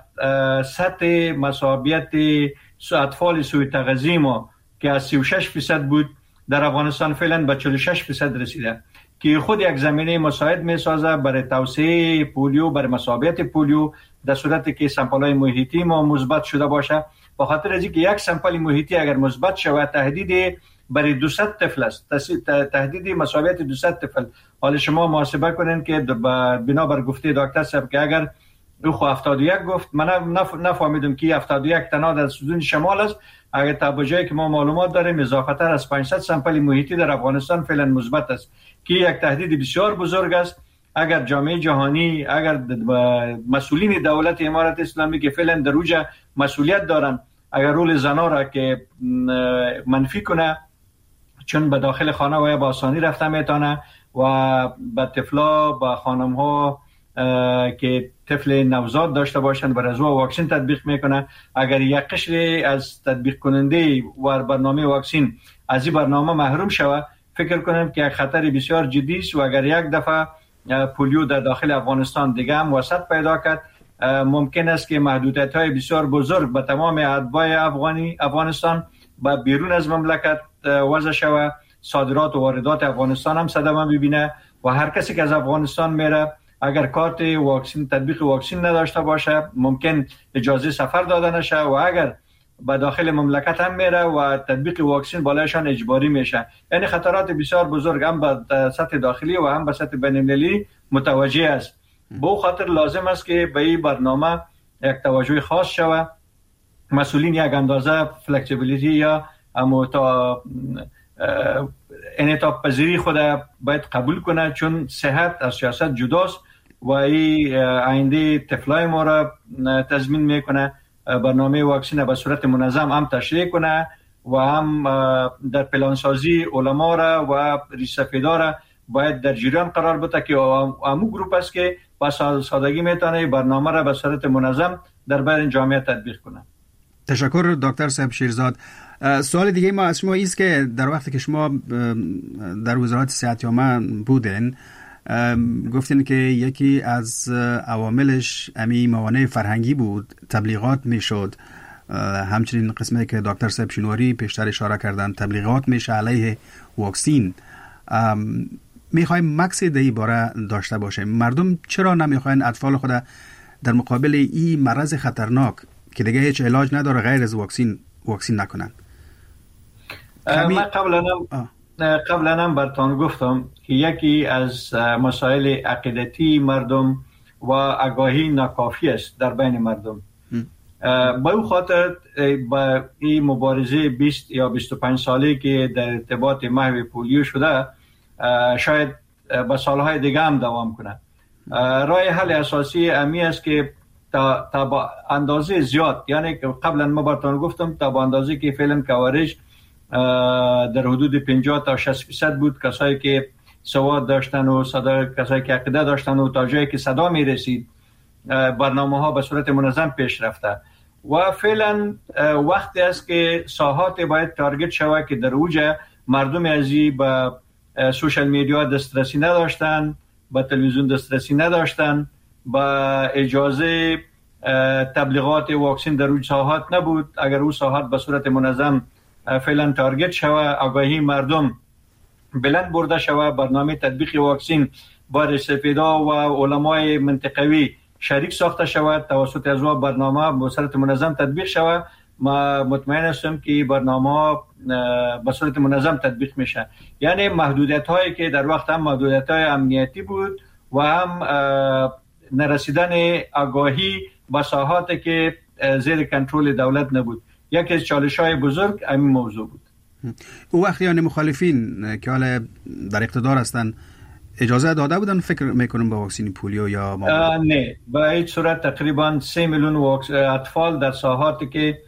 Speaker 7: سطح مصابیت اطفال سوی تغذیه ما که از 36% بود در افغانستان فعلا به 46% رسیده که خود یک زمینه مساعد می سازه برای توسعه پولیو، برای مصابیت پولیو در صورتی که سامپل‌های محیطی ما مثبت شده باشه. به خاطر از اینکه یک سامپل محیطی اگر مثبت شود تهدید برای 200 طفل است، تهدید مصابیت 200 طفل. حالا شما محاسبه کنین که بنابر گفته دکتر صاحب که اگر او خو 71 گفت، من نفهمیدم که 71 تنها در سودان شمال است، اگر تا به جایی که ما معلومات داریم اضافه تر از 500 سامپل محیطی در افغانستان فعلا مثبت است که یک تهدید بسیار بزرگ است. اگر جامعه جهانی، اگر مسئولین دولت امارت اسلامی که فعلا در اوج مسئولیت دارن، اگر رول زنا را که منفی کنه، چون به داخل خانه و با آسانی رفته میتونه و به طفلا، به خانم ها که طفل نوزاد داشته باشند برای از واکسن تطبیق میکنه، اگر یک قشر از تطبیق کننده و برنامه واکسن از این برنامه محروم شود، فکر کنم که یک خطر بسیار جدی است و اگر یک دفعه پولیو در داخل افغانستان دیگه هم وسعت پیدا کرد، ممکن است که محدودیت‌های بسیار بزرگ به تمام اتباع افغانستان با بیرون از مملکت وضع شود، صادرات و واردات افغانستان هم صدمه ببینه و هر کسی که از افغانستان میره اگر کارت واکسن تطبیق واکسن نداشته باشه ممکن اجازه سفر داده نشه و اگر به داخل مملکت هم میره و تطبیق واکسن بالایشان اجباری میشه. یعنی خطرات بسیار بزرگ هم به سطح داخلی و هم به سطح بین‌المللی متوجه است. به خاطر لازم است که به این برنامه یک توجه خاص شود. مسئولین یک اندازه فلکسیبیلیتی یا انعطاف پذیری خود باید قبول کنه، چون صحت از سیاست جداست و این آینده طفلای ما را تضمین میکنه. برنامه واکسن به صورت منظم هم تشریح کنه و هم در پلانسازی علما را و ریسفیدا را باید در جریان قرار بده که امو گروپ است که با سادگی میتونه برنامه را به صورت منظم در بین جامعه تطبیق کنه.
Speaker 3: تشکر دکتر صاحب شیرزاد. سوال دیگه ما از شما است که در وقتی که شما در وزارت صحت عامه بودین گفتین که یکی از عواملش امی موانع فرهنگی بود، تبلیغات میشد، همچنین قسمی که دکتر صاحب شینواری پیشتر اشاره کردن تبلیغات میشه علیه واکسین. میخوایم مکس دی باره داشته باشیم. مردم چرا نمیخواین اطفال خود در مقابل این مرض خطرناک که دیگه هیچ علاج نداره غیر از واکسین نکنن؟
Speaker 7: من قبلا هم براتون گفتم که یکی از مسائل عقیدتی مردم و آگاهی ناکافی است در بین مردم. با او خاطر با این مبارزه 20 یا 25 ساله که در ارتباط محو پولیو شده شاید به سالهای دیگه هم دوام کنه. راه حل اساسی امی است که تا با اندازه زیاد، یعنی قبلا ما براتون گفتم تا با اندازه که فعلا کوارج در حدود 50 تا 60% بود کسایی که سواد داشتن و صدا، کسایی که عقیده داشتن و تا جایی که صدا میرسید برنامه ها به صورت منظم پیش رفته و فعلا وقتی است که ساحات باید تارگت شود که در اوج مردم ازی به سوشال میدیا دسترسی نداشتن، با تلویزیون دسترسی نداشتن، با اجازه تبلیغات واکسین در اوج ساحات نبود. اگر او ساحات به صورت منظم فعلا تارگت شود، آگاهی مردم بلند برده شود، برنامه تطبیق واکسین با رسپیدا و علمای منطقوی شریک ساخته شود، توسط از برنامه به صورت منظم تطبیق شود، ما مطمئن هستم که برنامه به صورت منظم تطبیق میشه. یعنی محدودیت هایی که در وقت هم محدودیت های امنیتی بود و هم نرسیدن آگاهی به ساحاتی که زیر کنترل دولت نبود، یکی از چالش های بزرگ همین موضوع بود.
Speaker 3: او وقتی یعنی مخالفین که حالا در اقتدار هستن اجازه داده بودن فکر میکنم به واکسین پولیو یا
Speaker 7: نه، به هیچ صورت تقریبا 3 میلیون اطفال در ساحاتی که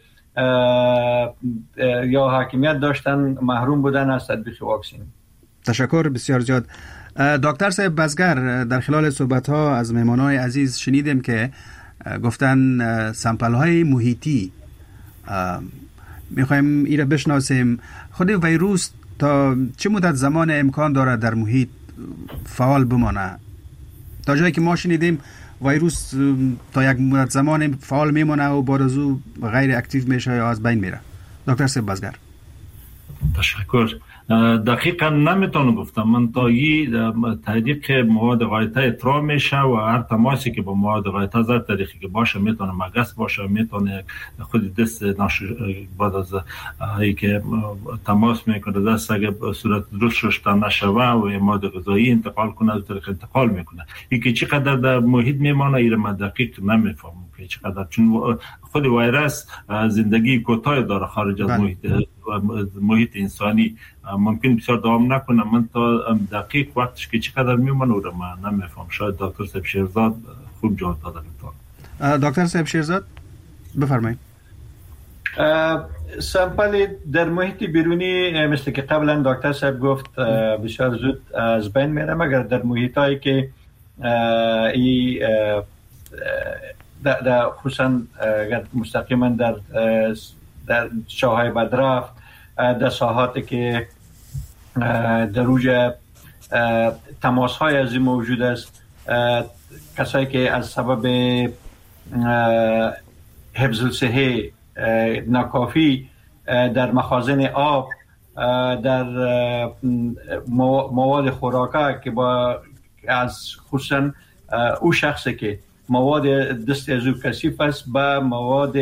Speaker 7: یا حاکمیت داشتن محروم بودن از تطبیق واکسین.
Speaker 3: تشکر بسیار زیاد. دکتر صاحب بزگر، در خلال صحبت ها از مهمانای عزیز شنیدیم که گفتن سامپل های محیطی میخوایم ایره بشناسیم. خود ویروس تا چه مدت زمان امکان داره در محیط فعال بمانه؟ تا جایی که ما شنیدیم ویروس تا یک مدت زمان فعال میمونه و بعد از او غیر اکتیو میشه یا از بین میره. دکتر صاحب بزگر.
Speaker 4: تشکر. دقیقا نمیتونم گفتم. من تا تحقیق مواد غایطه اطراح میشه و هر تماسی که با مواد غایطه زر طریقی که باشه، میتونه مگس باشه، میتونه خود دست بعد از ای که تماس میکنه دست اگه صورت درست شسته نشوه و مواد غذایی انتقال کنه از طریق انتقال میکنه. این که چقدر در محیط میمانه ایره من دقیق نمیفهمم که چقدر، چون خود ویروس زندگی کوتاه داره خارج از محیط انسانی، ممکن بسیار دوام نکنه. من تا دقیق وقتش که چقدر میمونه رو من نمیفهم. شاید دکتر صاحب شیرزاد خوب جواب دادن.
Speaker 3: دکتر صاحب شیرزاد بفرمایید.
Speaker 7: سامپل در محیط بیرونی مثل که قبلا دکتر صاحب گفت بسیار زود از بین میره، مگر در محیط هایی که خصوصا مستقیما در شاهای بدرفت، در ساحاتی که در اوج تماس های از این موجود است، کسایی که از سبب حفظ الصحه ناکافی در مخازن آب، در مواد خوراکه که با از خصوصا او شخصی که مواد دست از او کثیف است با مواد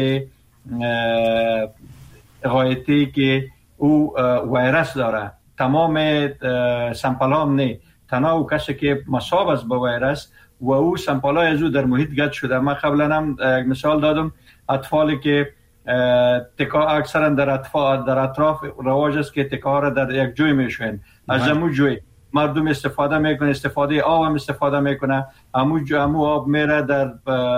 Speaker 7: غایطی که او ویروس داره، تمام سامپل ها نه، تنها او کسی که مصاب است با ویروس و او سامپل های از او در محیط گرد شده. من قبلا هم مثال دادم، اطفالی که اکثرا در اطراف رواج است که تکه ها را در یک جوی میشوین، از امو جوی مردم استفاده میکنه، استفاده آب هم استفاده میکنه، امو آب میره در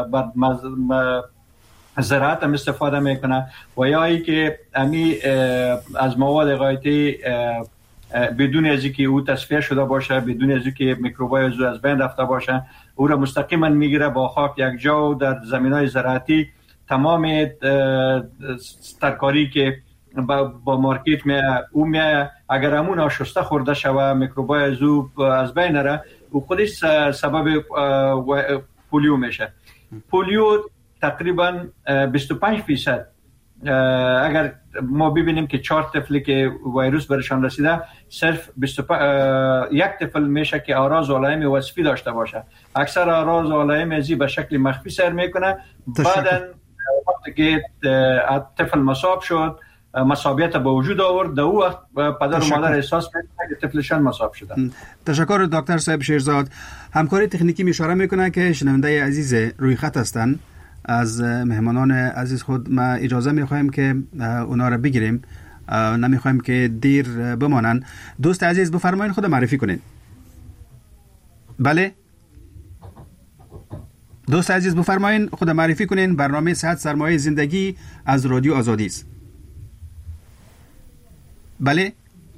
Speaker 7: زراعت هم استفاده میکنه و یا ای که امی از مواد غایطی بدون از اینکه او تصفیه شده باشه، بدون از اینکه میکروبای از بین رفته باشه، او را مستقیما میگیره با خاک یک جا در زمینای زراعتی. تمام ترکاری که با مارکت او اگر همون آشسته خورده شوه، میکروبای از بین نره، او خودش سبب پولیو میشه. پولیو تقریبا 25% اگر ما ببینیم که 4 طفلی که ویروس برشان رسیده، صرف یک طفل میشه که آراز و علائم وصفی داشته باشه. اکثر آراز و علائم ازی به شکل مخفی سر میکنه. بعدن وقتی که طفل مصاب شد، مصابیت به وجود آورد، در او وقت پدر و مادر احساس میکنه که طفلشان مصاب شده.
Speaker 3: تشکر دکتر صاحب شیرزاد. همکاری تکنیکی اشاره میکنه که شنونده عزیز روی خط هستن. از مهمانان عزیز خود ما اجازه میخوایم که اونا را بگیریم، نمیخوایم که دیر بمانن. دوست عزیز بفرمایید خود معرفی کنید. بله دوست عزیز بفرمایید خود معرفی کنین. برنامه صحت سرمایه زندگی از رادیو آزادی است. بله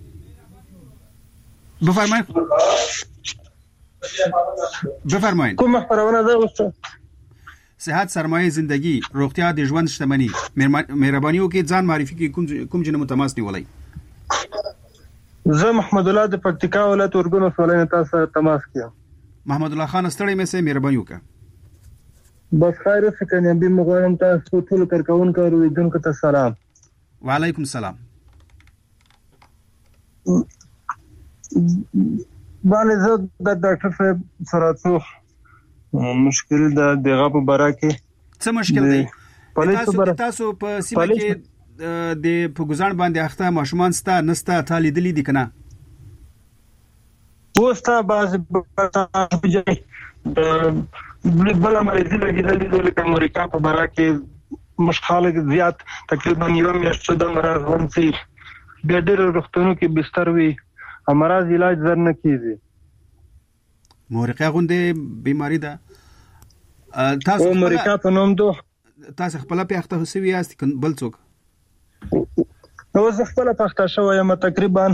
Speaker 3: بفرمایید.
Speaker 8: کوم خبرونه ده اوسه؟
Speaker 3: صحت سرمایه زندگی، روغتیا د ژوند شتمنی. مهرباني وکړئ ځان معرفي کړئ، کوم جنمو تماس نیولای.
Speaker 8: زه محمد الله د پکتیکا ولایت ورګونو ولایت تاسو تماس کیم.
Speaker 3: محمد الله خان ستړی مې سه مهرباني وکړه.
Speaker 8: بس خیر څه کنه به مغوانم تاسو ټول کارکون کارو دونکو ته سلام.
Speaker 3: وعلیکم السلام.
Speaker 8: باندې زه د ډاکټر صاحب سره څو مشکل د دغه په باره کې.
Speaker 3: څه مشکل دی؟ تاسو په سیمه کې د په ګزان باندې اخته ماشومان ستا نستا تالي دلی دي کنه؟
Speaker 8: وستا باز بجای بل مریض لګیدل د امریکا په باره کې مشخاله زیات تقریبا یو میاشت د مرض ونسي د ډېر روغتونو کې بستر وي، امراض علاج زر نه کیږي.
Speaker 3: مورقه غونډه بیماری ده. تاسو
Speaker 8: امریکا په نوم دو
Speaker 3: تاسو خپل په اخته هوسوي یاست بل څوک؟
Speaker 8: نو زه خپل په اخته شوی یم تقریبا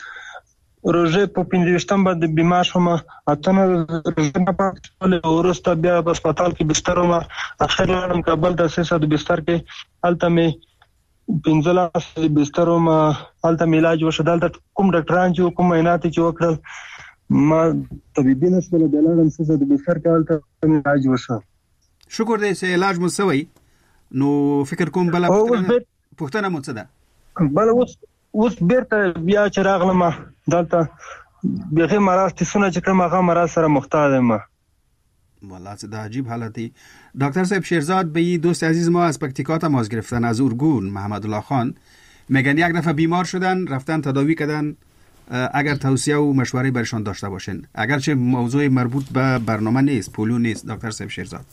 Speaker 8: روزه په 15 باندې بیمار شوم، اتنه روزه نه پاتې ورسته بیا په هسپتال کې بستر وم. اخر لاړم کابل د 300 بستر کې، هلته مې 15 بستر وم، هلته مې علاج وشو. دلته کوم ډاکټران چې کوم عینات چې وکړل ما طبيبین سره د لاړم 300 بستر کې هلته علاج وشو.
Speaker 3: شکر دې چې علاج مو سوی. نو فکر کوم بل پښتنه مو څه ده؟
Speaker 8: بل اوس بیرته بیا چې راغلم دلته بیا مرض تسونه چې کوم هغه مرض سره مختار یم.
Speaker 3: والله چه عجیب حالتی. دکتر صاحب شیرزاد به دوست عزیز ما از پکتیکا تماس گرفتن، از ارگون، محمد الله خان. میگن یک دفعه بیمار شدن رفتن تداوی کردن، اگر توصیه و مشوره برشان داشته باشین، اگرچه موضوع مربوط به برنامه نیست، پولیو نیست. دکتر صاحب شیرزاد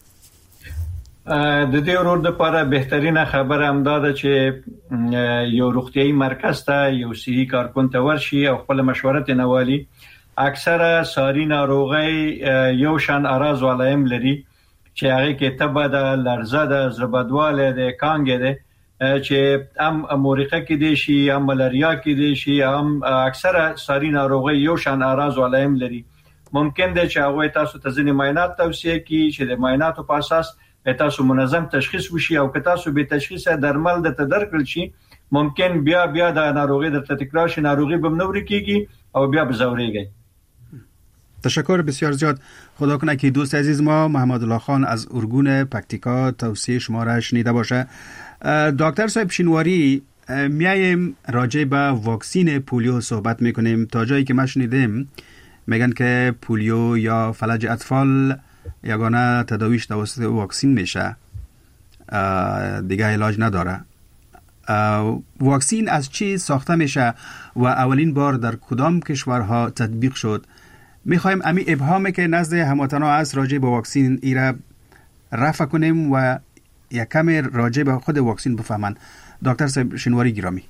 Speaker 7: د دې ورور د لپاره بهترینه خبره هم ده چې یو روغتيایي مرکز ته یو صحي کارکون ته ورشي او خپل مشوره تنوالي. اکثره ساري ناروغي یو شان اراز ولایم لري چې هغه کې تبه ده، لرزه ده، زبدواله ده، کانګ ده چې هم مورقه کې دي شي، هم ملاریا کې دي شي، هم اکثره ساري ناروغي یو شان اراز ولایم لري. ممکن ده چې هغه تاسو ته ځینې معاینات توصیه کړي چې د معایناتو په اساس تاسو منظم تشخیص وشي، او که تاسو به تشخیص درمل د تدرکل شي ممکن بیا د ناروغي د تکرار شي، ناروغي به نوري کیږي او بیا به زوريږي.
Speaker 3: تشکر بسیار زیاد. خدا کنه که دوست عزیز ما محمد الله خان از ارگون پکتیکا توصیه شما را شنیده باشه. دکتر صاحب شینواری، میایم راجع به واکسین پولیو صحبت میکنیم. تا جایی که من شنیدم میگن که پولیو یا فلج اطفال یگانه تداویش توسط واکسین میشه، دیگه علاج نداره. واکسین از چی ساخته میشه و اولین بار در کدام کشورها تطبیق شد؟ میخوایم امی ابهامی که نزد هموطنان است راجع به واکسین ایره رفع کنیم و یک کمی راجع به خود واکسین بفهمن. دکتر صاحب شینواری گرامی.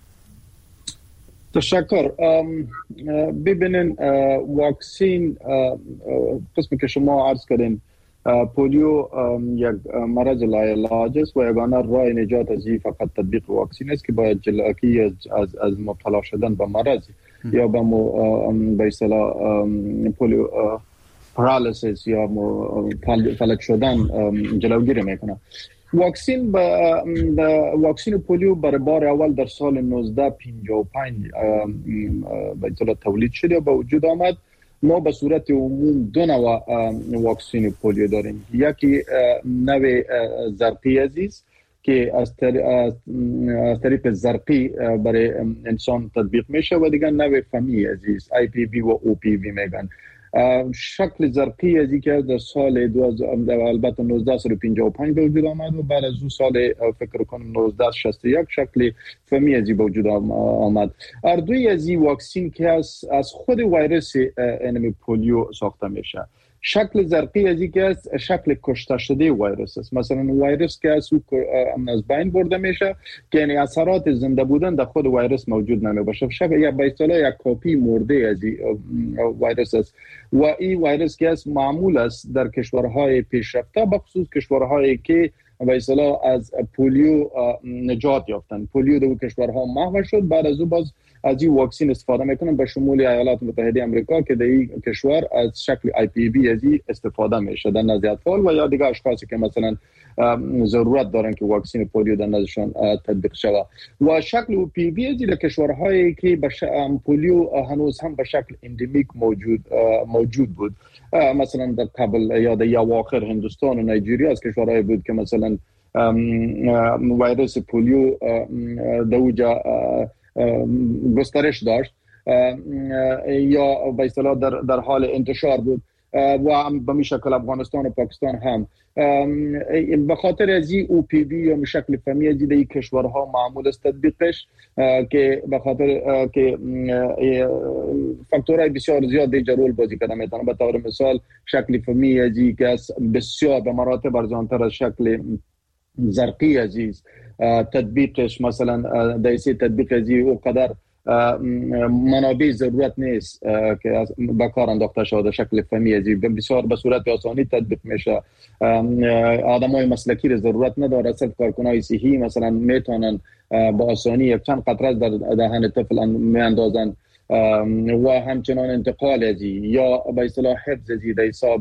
Speaker 5: تشکر. ببینین واکسین قسمی که شما عرض کردین پولیو یک مرض لاعلاج است و یگانه راه نجات از این فقط تطبیق واکسین است که باید جلوگیری از مبتلا شدن به مرض یا به اصطلاح پولیو پارالیسیس یا فلج شدن جلوگیری میکنه. واکسین پولیو برای بار اول در سال 1955 به اصطلاح تولید شد و به وجود آمد. ما به صورت عموم دو نوع واکسین پولیو داریم. یکی نوع زرقی عزیز که از طریق زرقی برای انسان تطبیق میشه و دیگر نوع فمی عزیز IPV و OPV میگن. شکل زرقی از که در سال 1955 به وجود آمد و بعد از اون سال فکر کنم 1961 شکل فمی از به وجود آمد. هر دوی از این واکسین که از خود ویروس انمی پولیو ساخته میشه. شکل زرقی از این که است شکل کشته شده ویروس است. مثلا ویروس که از بین برده میشه که یعنی اثرات زنده بودن در خود ویروس موجود نمیباشه. شکل یا به اصطلاح یک کپی مرده از این ویروس است و این ویروس که است معمول است در کشورهای پیشرفته، بخصوص کشورهایی که به اصطلاح از پولیو نجات یافتن. پولیو در کشورها محو شد، بعد از او باز از این واکسین استفاده میکنن به شمول ایالات متحده آمریکا که در این کشور از شکل IPV از این استفاده میشه در نزد اطفال و یا دیگه اشخاصی که مثلا ضرورت دارن که واکسین پولیو در نزدشان تطبیق شود. و شکل PV از در کشورهایی که پولیو هنوز هم به شکل اندمیک موجود بود، مثلا در قبل یا در اواخر هندوستان و نایجیریا از کشورهای بود که مثلا ویروس پولیو در اوجا گسترش داشت یا به اصطلاح در حال انتشار بود و به می شکل افغانستان و پاکستان هم به خاطر از این OPV یا شکل فهمی از این کشورها معمول است تطبیقش که به خاطر که فاکتورهای بسیار زیاد دیگر رول بازی کنه میتونه. به طور مثال شکل فهمی از این که بسیار به مراتب ارزانتر از شکل زرقی عزیز تطبیقش، مثلا دایسی تطبیق ازی او قدر منابع ضرورت نیست که به کار انداخته شده. شکل فهمی ازی بسیار به صورت آسانی تطبیق میشه، آدمای مسلکی ضرورت نداره، صرف کارکنای صحی مثلا میتونن با آسانی یک چند قطره در دهن طفل میاندازن و همچنان انتقال ازی یا به اصطلاح حفظ ازی در حساب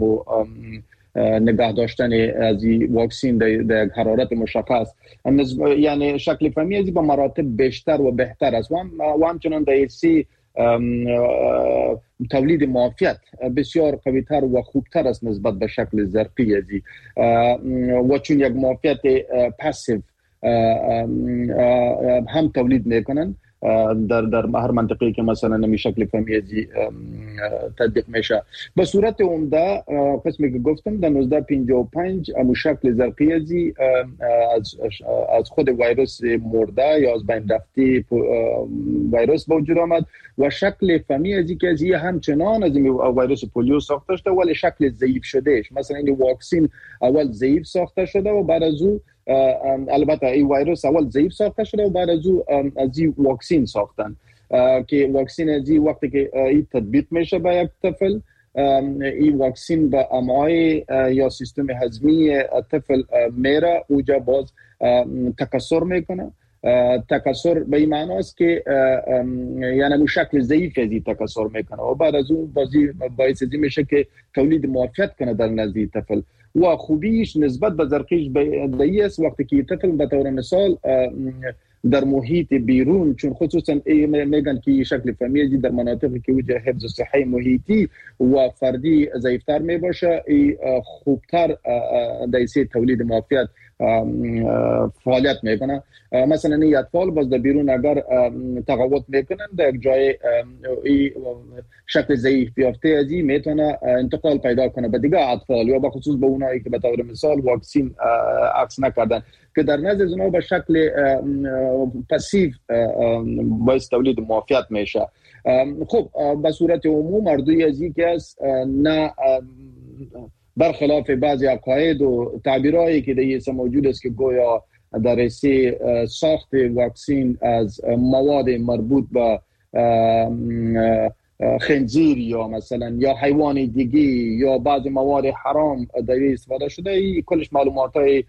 Speaker 5: نگاه داشتن از واکسین در حرارت مشخص، یعنی شکل فهمی از به مراتب بیشتر و بهتر است و همچنان در سی تولید معافیت بسیار قویتر و خوبتر است نسبت به شکل زرقی ازی و چون یک معافیت پاسیو هم تولید میکنن در هر منطقه‌ای که مثلا نمی شکل فهمی ازی تطبیق میشه. به صورت عمده قسمی که گفتم در 1955 امو شکل زرقی ازی از خود ویروس مرده یا از بین رفته ویروس به وجود آمد و شکل فهمی ازی که ازی همچنان از ویروس پولیو ساخته شده ولی شکل ضعیف شدهش. مثلا این واکسین اول ضعیف ساخته شده و بعد از او البته این ویروس اول ضعیف ساخته شده و بعد از او از این واکسین ساختن که واکسین از این وقتی که این تطبیق میشه به یک طفل، این واکسین به امعای یا سیستم هضمی طفل میره اوجا باز تکثر میکنه. تکثر به این معنی است که یعنی شکل ضعیف از این تکثر میکنه و بعد از اون باعث ازی میشه که تولید معافیت کنه در نزد طفل و خوبیش نسبت به زرقیش دایی است وقتی که طفل به طور مثال در محیط بیرون، چون خصوصا میگن که شکل فهمی در مناطقی که وجه حفظ صحی محیطی و فردی ضعیفتر میباشه خوبتر دایسی تولید معافیت فعالیت میکنه. مثلا این اطفال باز در بیرون اگر تقاوت میکنن در یک جای شکل ضعیف یافته ازی میتونه انتقال پیدا کنه به دیگه اطفال یا بخصوص به اونایی که به طور مثال واکسین عکس نکردن که در نظر اونا به شکل پسیو باعث تولید معافیت میشه. خب به صورت عموم اردوی ازی که است نه برخلاف بعضی عقاید و تعبیرهایی که در موجود است که گویا در رسی ساخت واکسین از مواد مربوط به خنزیر یا مثلا یا حیوان دیگی یا بعضی مواد حرام در استفاده شده، این کلش معلوماتای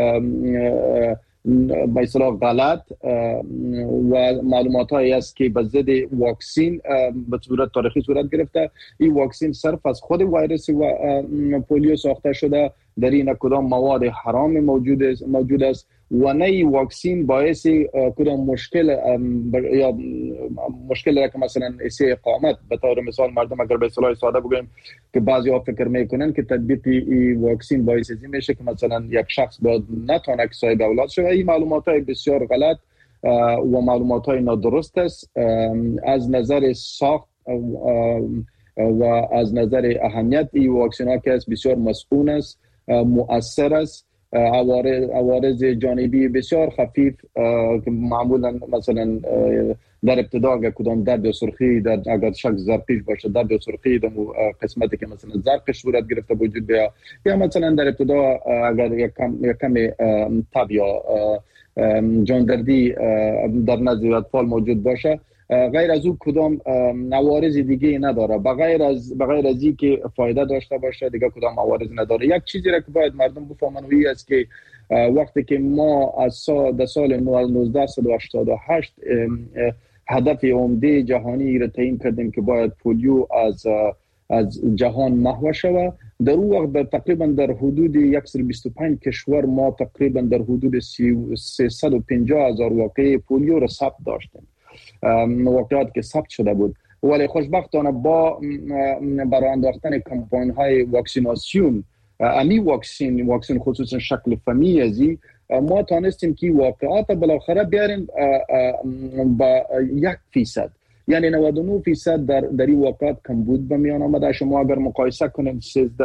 Speaker 5: به اصطلاح غلط و معلوماتایی است که به ضد واکسین به صورت تاریخی صورت گرفته. این واکسین صرف از خود ویروس و پولیو ساخته شده، در این کدام مواد حرام موجود است و نه این واکسین باعث کدام مشکل یا مشکل را که مثلا ایسه اقامت به طور مثال مردم اگر به اصطلاح ساده بگویم که بعضی ها فکر میکنن که تطبیق این واکسین باعث ازی میشه که مثلا یک شخص باید نتونه که صاحب اولاد شده. این معلومات های بسیار غلط و معلومات های نادرست است از نظر ساخت و از نظر اهمیت. این واکسین ها که بسیار مسئول است، مؤثر است، عوارض جانبی بسیار خفیف که معمولا مثلا در ابتدا اگر کدام درد یا سرخی اگر شک زرقیش باشه، درد یا سرخی در قسمتی که مثلا زرقش صورت گرفته وجود بیاد، یا مثلا در ابتدا اگر یک کم تب یا جاندردی در نزد اطفال موجود باشه، غیر از او کدام عوارض دیگه نداره. بغیر از این که فایده داشته باشه دیگه کدام عوارض نداره. یک چیزی را که باید مردم بفهمن وی است که وقتی که ما از سال 1988 هدف عمده جهانی را تعیین کردیم که باید پولیو از جهان محو شود، در اون وقت تقریبا در حدود 125 کشور ما تقریبا در حدود 350,000 واقعه پولیو را ثبت داشتیم، واقعات که ثبت شده بود. ولی خوشبختانه با برای انداختن کمپاین های واکسیناسیون، امی واکسین خصوصا شکل فمی ازی، ما تانستیم که واقعات بالاخره بیاریم با 1%، یعنی 99% در این واقعات کمبود به میان آمده. شما اگر مقایسه کنید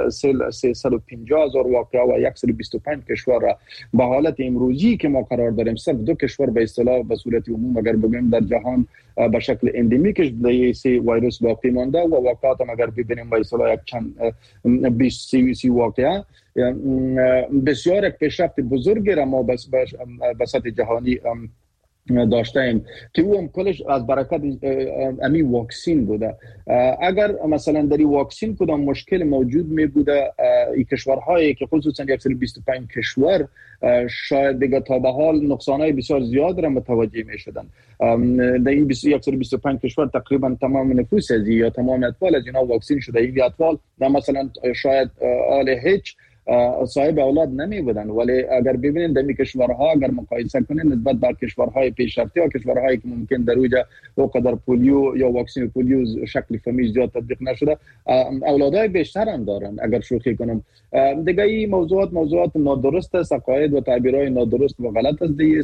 Speaker 5: 350,000 واقعه و 125 کشور را به حالت امروزی که ما قرار داریم، صرف 2 کشور به اصطلاح به صورت عموم اگر بگیم در جهان به شکل اندمیکش سی ویروس باقی مانده و واقعات هم اگر ببینیم به اصطلاح یک چند 20 واقعه، بسیار یک پیشرفت بزرگی را ما به سطح جهانی داشتیم که او هم کلش از برکت امی واکسین بوده. اگر مثلا در این واکسین کدام مشکل موجود می بوده، این کشورهایی که خصوصا 125 کشور شاید دیگه تا به حال نقصانهای بسیار زیاد را متوجه می شدن. در این 125 کشور تقریبا تمام نفوس از یا تمام اطفال از اینا واکسین شده. این اطفال مثلا شاید آل هیچ صاحب اولاد نمی بودن، ولی اگر ببینید در کشورها اگر مقایسه کنید نسبت به کشورهای پیشرفته یا کشورهایی که ممکن در اوجه وقدر پولیو یا واکسین پولیو شکل فمی زیاد تطبیق نشده، اولادای بیشتر هم دارن. اگر شوخی کنم دیگه این موضوعات نادرست است، عقاید و تعبیرهای نادرست و غلط است. دیگه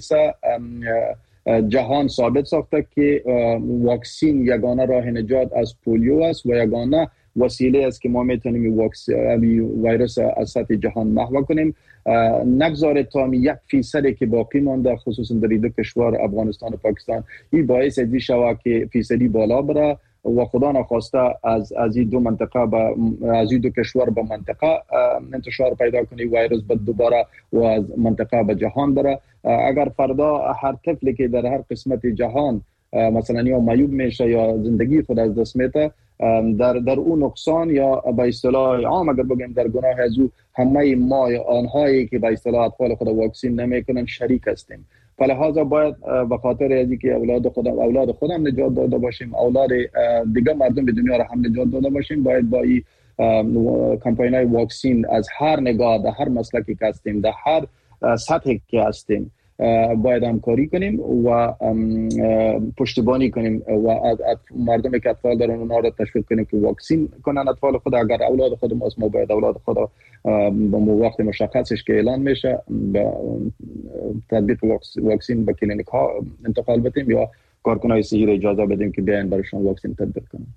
Speaker 5: جهان ثابت ساخته که واکسین یگانه راه نجات از پولیو است و یگانه وسیله است که ما میتونیم ویروس از سطح جهان محو کنیم. نگذاره تا 1% که باقی مانده خصوصا در دو کشور افغانستان و پاکستان، این باعث ازی شود که فیصدی بالا بره و خدا نخواسته از این دو منطقه از این دو کشور به منطقه انتشار پیدا کنه ویروس بعد دوباره و از منطقه به جهان بره. اگر فردا هر طفلی که در هر قسمت جهان مثلا یا معیوب میشه یا زندگی خود از دست میده، در اون نقصان یا به اصطلاح عام اگر بگیم در گناه از او همه ما آنهایی که به اصطلاح اطفال خود واکسین نمیکنن شریک هستیم. فلهذا باید به خاطر ازی که اولاد خودم نجات داده باشیم، اولاد دیگه مردم به دنیا را هم نجات داده باشیم، باید با این کمپاین‌های واکسین از هر نگاه، در هر مسلکی که هستیم، در هر سطحی که هستیم باید همکاری کنیم و پشتیبانی کنیم و مردمی که اطفال دارن اونا را تشویق کنیم که واکسین کنن اطفال خود. اگر اولاد خود ما باید اولاد خود به وقت مشخصش که اعلان میشه به تطبیق واکسین به کلینیک ها انتقال بدیم یا کارکنای صحی را اجازه بدیم که بیاین برایشون واکسین تطبیق کنیم.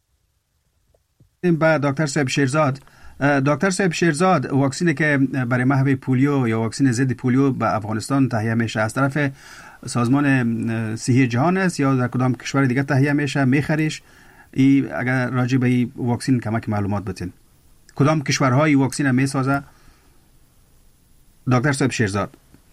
Speaker 3: با دکتر صاحب شیرزاد، واکسینی که برای محو پولیو یا واکسین ضد پولیو به افغانستان تهیه میشه از طرف سازمان صحی جهان است یا در کدام کشور دیگه تهیه میشه میخریش؟ اگر راجع به این واکسین کمک معلومات بدین، کدام کشورهای واکسین میسازه؟ دکتر صاحب شیرزاد،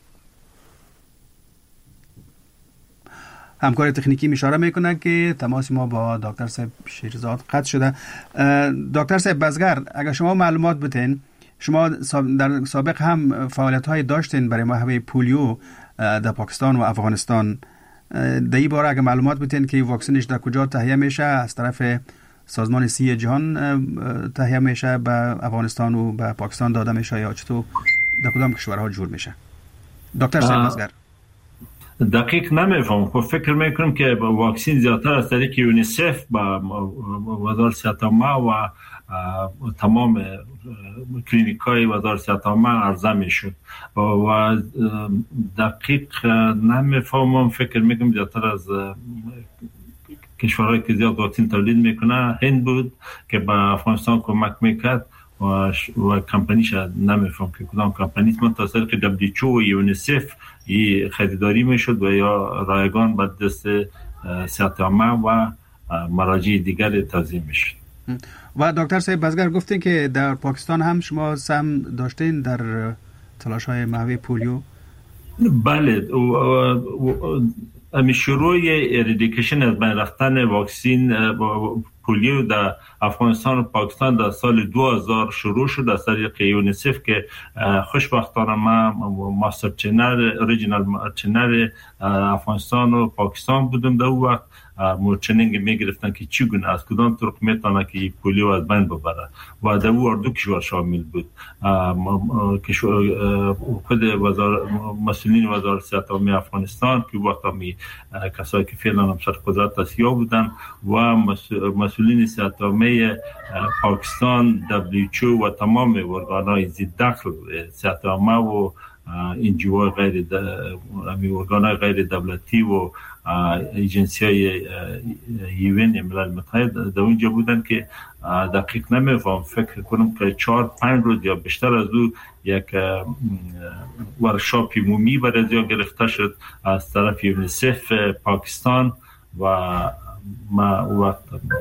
Speaker 3: همکار تکنیکی اشاره میکنه که تماس ما با دکتر صاحب شیرزاد قطع شده. دکتر صاحب بزگر، اگر شما معلومات بتین، شما در سابق هم فعالیت های داشتین برای محو پولیو در پاکستان و افغانستان، در این باره اگر معلومات بتین که واکسینش در کجا تهیه میشه، از طرف سازمان صحی جهان تهیه میشه به افغانستان و به پاکستان داده میشه یا چطور در کدام کشورها جور میشه؟ دکتر صاحب بزگر.
Speaker 4: دقیق نمیفهم، خب فکر میکنم که واکسین زیادتر از طریق یونیسف با وزارت صحت عامه و تمام کلینیکای وزارت صحت عامه عرضه میشد و دقیق نمیفهمم. فکر میکنم زیادتر از کشورهایی که زیاد واکسین تولید میکنه هند بود که به افغانستان کمک میکرد و کمپانیش نمیفهم که کدام کمپانیست من تا طریق WHO و یونیسف خریداری میشد و یا رایگان به دست صحت عامه و مراجع دیگر توزیع میشه.
Speaker 3: و دکتر صاحب بزگر گفتین که در پاکستان هم شما سهم داشتین در تلاش های محو پولیو؟
Speaker 4: بله، شروع اریدیکیشن از بین رفتن واکسین پولیو در افغانستان و پاکستان در سال 2000 شروع شد از طریق یونیسف که خوشبختانه من ماستر ترینر ریجنال ترینر افغانستان و پاکستان بودم. در وقت موچنینگ میگرفتن که چگونه از کدام طرق میتونه که پولیو از بین ببره و در او دو کشور شامل بود که خود مسئولین وزارت صحت عامه افغانستان که وقت می کسایی که فعلا هم سرقدرت سیاه بودن و مسئولین صحت عامه پاکستان، WHO و تمام ارگان‌های ضد دخل صحت عامه و انجیوهای ارگان‌های غیر دولتی و ایجنسی‌های UN ملل متحد در اونجا بودن که دقیق نمیفهم، فکر کنم که 4-5 روز یا بیشتر از او یک ورکشاپ عمومی برای گرفته شد از طرف یونیسف پاکستان و ما وقت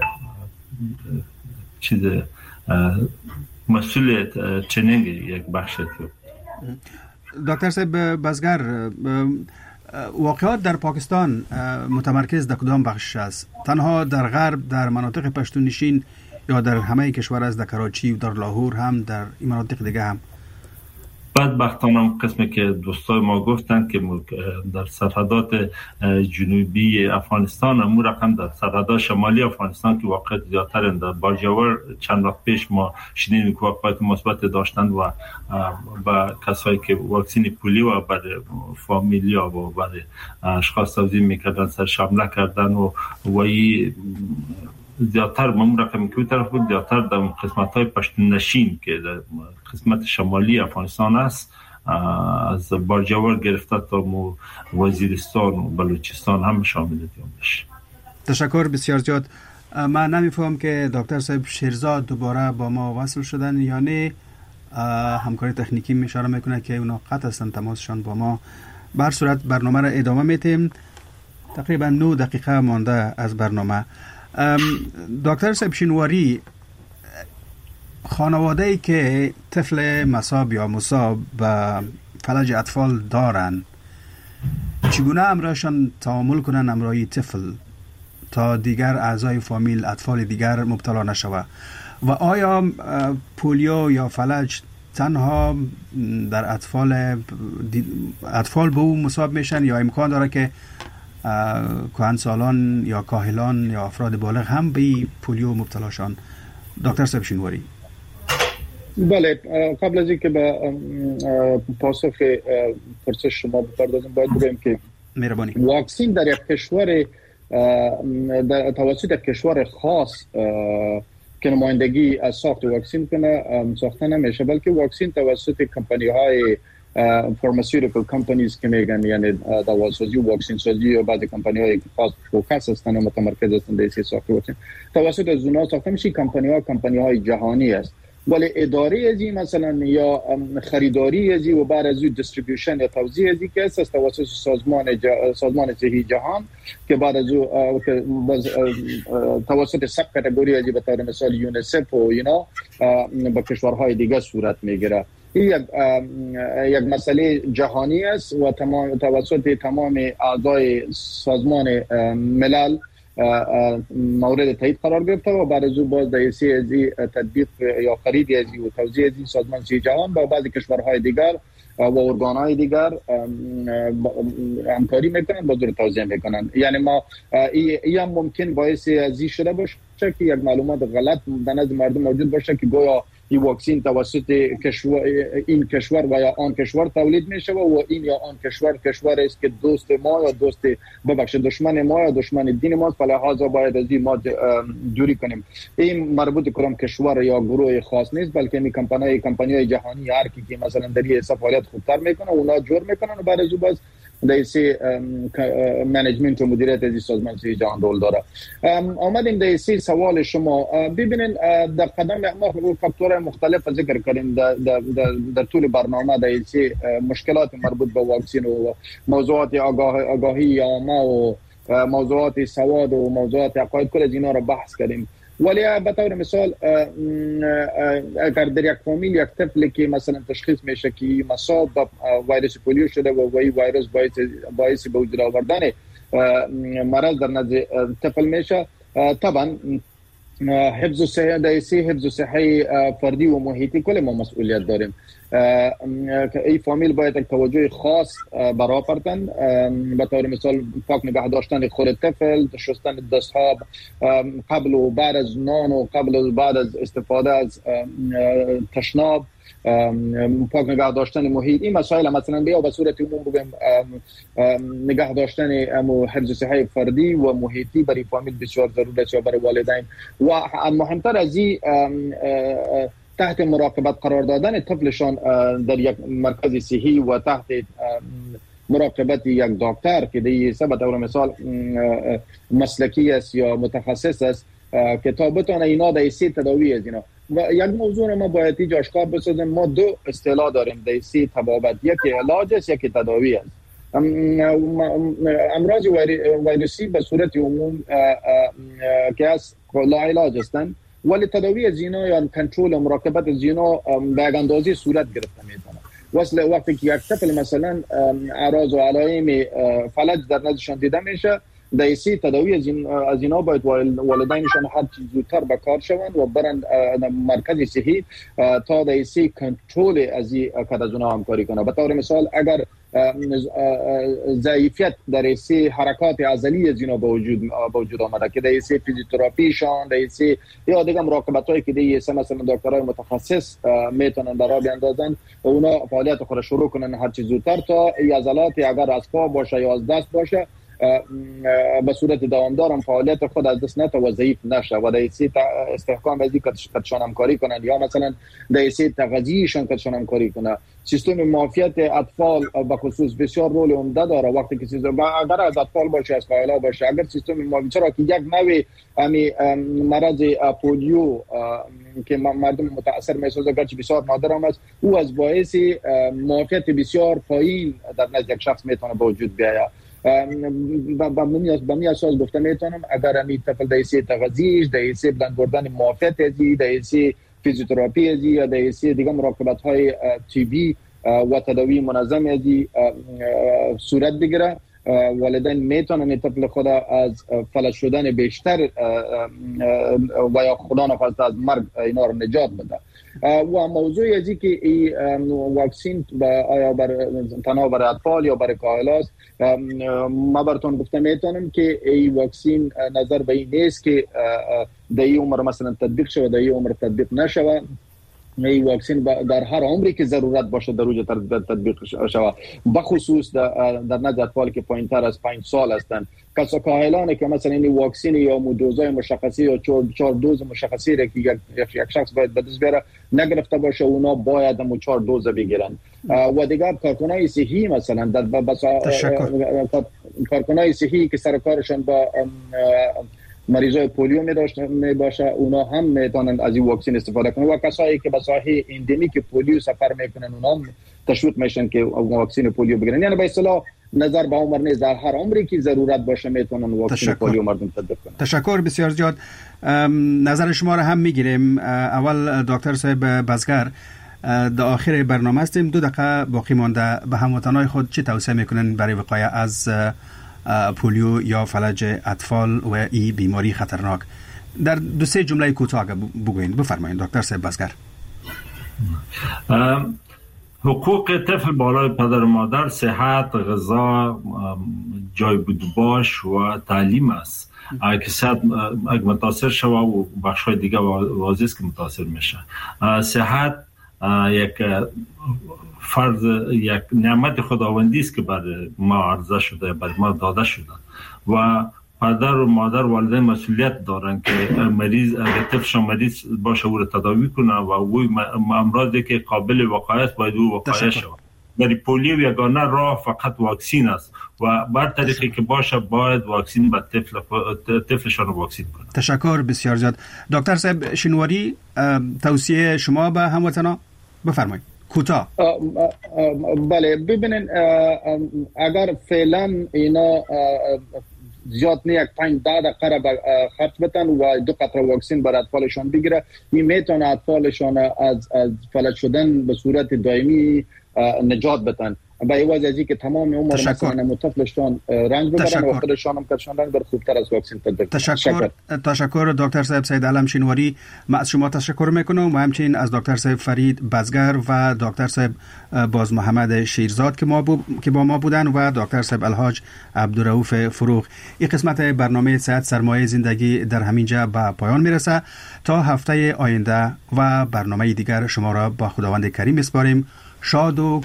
Speaker 4: چیز مسئول چنینگ یک بخش بود.
Speaker 3: دکتر صاحب بزگر، واقعات در پاکستان متمرکز در کدام بخش است؟ تنها در غرب در مناطق پشتونشین یا در همه کشور است، در کراچی و در لاهور هم، در این مناطق دیگه هم؟
Speaker 4: بدبختانه قسمی که دوستای ما گفتن که در سرحدات جنوبی افغانستان، امو رقم در سرحدات شمالی افغانستان که واقعیت زیادتر در باجاور چند وقت پیش ما شنیدیم که واقعیت مثبت داشتند و با کسایی که واکسن پولیو برای فامیلیا و برای اشخاص توزیع میکردن سرش حمله کردن و زیادتر من رقم که طرف بود زیادتر در قسمت‌های پشتون نشین که در قسمت شمالی افغانستان است، از باجاور گرفته تا وزیرستان و بلوچستان هم شامل میشه.
Speaker 3: تشکر بسیار زیاد. من نمیفهم که دکتر صاحب شیرزاد دوباره با ما وصل شدن یا نه. همکاری تکنیکی اشاره میکنه که اونا قطع هستن تماسشان با ما. به هر صورت برنامه را ادامه میتیم. تقریبا 9 دقیقه مانده از برنامه. دکتر صاحب شینواری، خانواده‌ای که طفل مصاب یا مصاب به فلج اطفال دارن چگونه امرایشان تعامل کنن امرای طفل تا دیگر اعضای فامیل اطفال دیگر مبتلا نشوه؟ و آیا پولیو یا فلج تنها در اطفال به او مصاب میشن یا امکان داره که کهنسالان یا کاهلان یا افراد بالغ هم به پولیو مبتلا شن؟ دکتر صاحب شینواری.
Speaker 5: بله، قبل از اینکه به پاسخ پرسش شما بپردازم باید بگم که
Speaker 3: مهربانی
Speaker 5: واکسین در یک کشور توسط یک کشور خاص که نمایندگی از ساخت واکسین کنه ساخته نمیشه، بلکه واکسین توسط کمپانی های فارماسیوتیکال کمپانیز که میگن، یعنی دواسازی و واکسین سازی و بعضی کمپانی های خاص فوکس هستن و متمرکز هستن در ساخت واکسین توسط از اونها ساخته میشه. کمپانی های جهانی است، ولی اداره ازی مثلا یا خریداری ازی و بعد از اون دیستریبیوشن یا توزیع ازی که است توسط سازمان صحی جهان که بعد از اون توسط سب کاتگوری ازی به طور مثال یونیسف و اینا با کشورهای دیگه صورت میگیره. این یک مسئله جهانی است و توسط تمام اعضای سازمان ملل مورد تایید قرار گرفته و بعد از اون باز در ازی تطبیق یا خرید ازی و توزیع ازی سازمان صحی جهان با بعضی کشورهای دیگر و ارگان‌های دیگر همکاری میکنن، با دور توزیع میکنن. یعنی ما این ممکن باعث ازی شده باشه که یک معلومات غلط در نزد مردم موجود باشه که گویا این واکسین توسط این کشور و یا آن کشور تولید میشه و این یا آن کشور است که دوست ما یا دشمن ما یا دشمن دین ما است، فلهذا باید از این ما دوری کنیم. این مربوط کدام کشور یا گروه خاص نیست، بلکه این کمپانی‌های جهانی هر کی که مثلا در این فعالیت خوبتر میکنه اونا جور میکنن و بعد از اون باز دیسی منیجمنت و مدیریت از سازمان صحی جهان رول داره. آمدیم دیسی سوال شما ببینین در قدم ما فاکتورهای مختلف ذکر کردیم در طول برنامه دیسی مشکلات مربوط به واکسین و موضوعات آگاهی عامه و موضوعات سواد و موضوعات عقاید کل از اینا رو بحث کردیم. ولی به طور مثال اگر در یک فامیل یک طفلی که مثلا تشخیص میشه که مصاب با ویروس پولیو شده و وی ویروس باعث به وجود آوردن مرض در نزد طفل میشه، طبعا حفظ و صحه فردی و محیطی کل ما مسئولیت داریم. این فامیل باید یک توجه خاص برای پرتن، به طور مثال پاک نگه داشتن خود طفل، شستن دستها قبل و بعد از نان و قبل و بعد از استفاده از تشناب، پاک نگه داشتن محیط. این مسائل مثلا بیا به صورت عموم بگم نگه داشتن حفظ و صحه فردی و محیطی برای فامیل بسیار ضروری است، برای والدین. و مهمتر از این تحت مراقبت قرار دادن طفلشان در یک مرکز صحی و تحت مراقبت یک دکتر که دیگه به طور مثال مسلکی است یا متخصص است که تا بتونه اینا در سی تداوی از اینا. و یک موضوع ما باید اینجا آشکار بسازیم، ما دو اصطلاح داریم در سی تبابت، یکی علاج است یکی تداوی است. امراض ویروسی به صورت عموم که از لا علاج هستند، ولی تداوی از اینا یا کنترل و مراقبت از اینا به یک اندازه صورت گرفته میتونه. وقتی که یک طفل مثلا اعراض و علائم فلج در نزدشان دیده میشه، دایسی تداوی از اینا باید والدینشان هر چیز زودتر به کار شوند و برند مرکز صحی تا دایسی کنترل از اونا همکاری کنه. به طور مثال اگر ضعیفیت در ایسی حرکات عضلی از اینا به وجود آمده که دایسی فیزیوتراپیشان دایسی یا دیگه مراقبت هایی که دیگه مثلا دکترای متخصص میتونن در راه بیاندازن و اونا فعالیت خود شروع کنن هر چیز زودتر تا عضلات اگر از پا باشه یا از دست باشه به صورت دوامدار فعالیت خود از دست نتو و ضعیف نشه و دایسی استحکام ازی کتشان همکاری کنن یا مثلا دایسی تغذیهشان کتشان همکاری کنه. سیستم معافیت اطفال به خصوص بسیار رول عمده داره. وقتی که اگر از اطفال باشه از کایلا باشه، اگر سیستم معافیت چرا که یک نوع مرض پولیو که مردم متاثر میسازه گرچه بسیار نادر هم است، او از باعث معافیت بسیار پایین در نزد یک شخص میتونه به وجود بیاید. به می اساس گفته میتونم اگر امی طفل دایسی تغذیش دایسی بلند بردن معافیت ازی دایسی فیزیوتراپی ازی یا دایسی دیگه مراقبت های طبی و تداوی منظم ازی صورت بگیره، والدین میتونن این طفل خود از فلج شدن بیشتر و یا خدا نخواسته از مرگ اینا رو نجات بده. و موضوع ازی که این واکسین آیا تنها برای اطفال یا برای کاهلاست، ما براتون گفته میتونم که این واکسین نظر به این نیست که در این عمر مثلا تطبیق شود در این عمر تطبیق نشود. این واکسین در هر عمری که ضرورت باشه در اوج تطبیق شود، بخصوص در نزد اطفال که پایینتر از 5 سال هستند. کسا کاهلانه که مثلا این واکسین یا دوزای مشخصی یا 4 دوز مشخصی را که یک شخص باید به دست بیاره نگرفته باشه، اونا باید هم 4 دوز بگیرن. و دیگه کارکنای صحی مثلا در کارکنای صحی که سر کارشان با مریضای پولیو می باشه، اونا هم میتونن از این واکسین استفاده کنن و کسایی که به ساحه اندمیک پولیو سفر میکنن اونا هم تشویق میشن که واکسین پولیو بگیرن. یعنی به اصطلاح نظر به عمر نیست، در هر عمری که ضرورت باشه میتونن واکسین پولیو مردم تطبیق کنن.
Speaker 3: تشکر بسیار زیاد. نظر شما را هم میگیریم. اول دکتر صاحب بزگر در آخر برنامه هستیم، 2 دقیقه باقی مانده. به هموطنان خود چه توصیه میکنن برای وقایه از پولیو یا فلج اطفال و این بیماری خطرناک؟ در 2-3 جمله کوتاه بگوین. بفرمایید دکتر صاحب بزگر.
Speaker 4: حقوق طفل بالای پدر و مادر صحت، غذا، جای بود باش و تعلیم است. اگه صحت اگه متاثر شود و بخش‌های دیگه واضح است که متاثر میشه. صحت یک فرض، یک نعمت خداوندی است که برای ما عرضه شده، برای ما داده شده و پدر و مادر والدین مسئولیت دارن که مریض اگر طفلشان مریض باشه او را تداوی کنن و او امراضی که قابل وقایع است باید او وقایع شود. برای پولیو یگانه راه فقط واکسین است و بر طریقی که باشه باید واکسین به طفلشان رو واکسین کنن.
Speaker 3: تشکر بسیار زیاد. دکتر صاحب شنواری، توصیه شما به هموطنان بفرمایید کوتاه.
Speaker 5: بله ببینین، اگر فعلا اینا زیاد نه یک 5-10 دقیقه خرج بتن و 2 قطره واکسن برای اطفالشان بگیره. این میتونه اطفالشان از فلج شدن به صورت دائمی نجات بدن. با عوض از اینکه تمام عمر مثلا مطفلشان رنج ببرن و خودشان هم کشان رنج بر خوبتر از واکسن تطبیق.
Speaker 3: تشکر دکتر صاحب سید علم شینواری. ما از شما تشکر میکنم و همچنین از دکتر صاحب فرید بزگر و دکتر صاحب باز محمد شیرزاد که با ما بودن و دکتر صاحب الحاج عبدالرؤوف فروغ. این قسمت برنامه صحت سرمایه زندگی در همینجا به پایان میرسه. تا هفته آینده و برنامه دیگر شما را با خداوند کریم میسپاریم. شاد و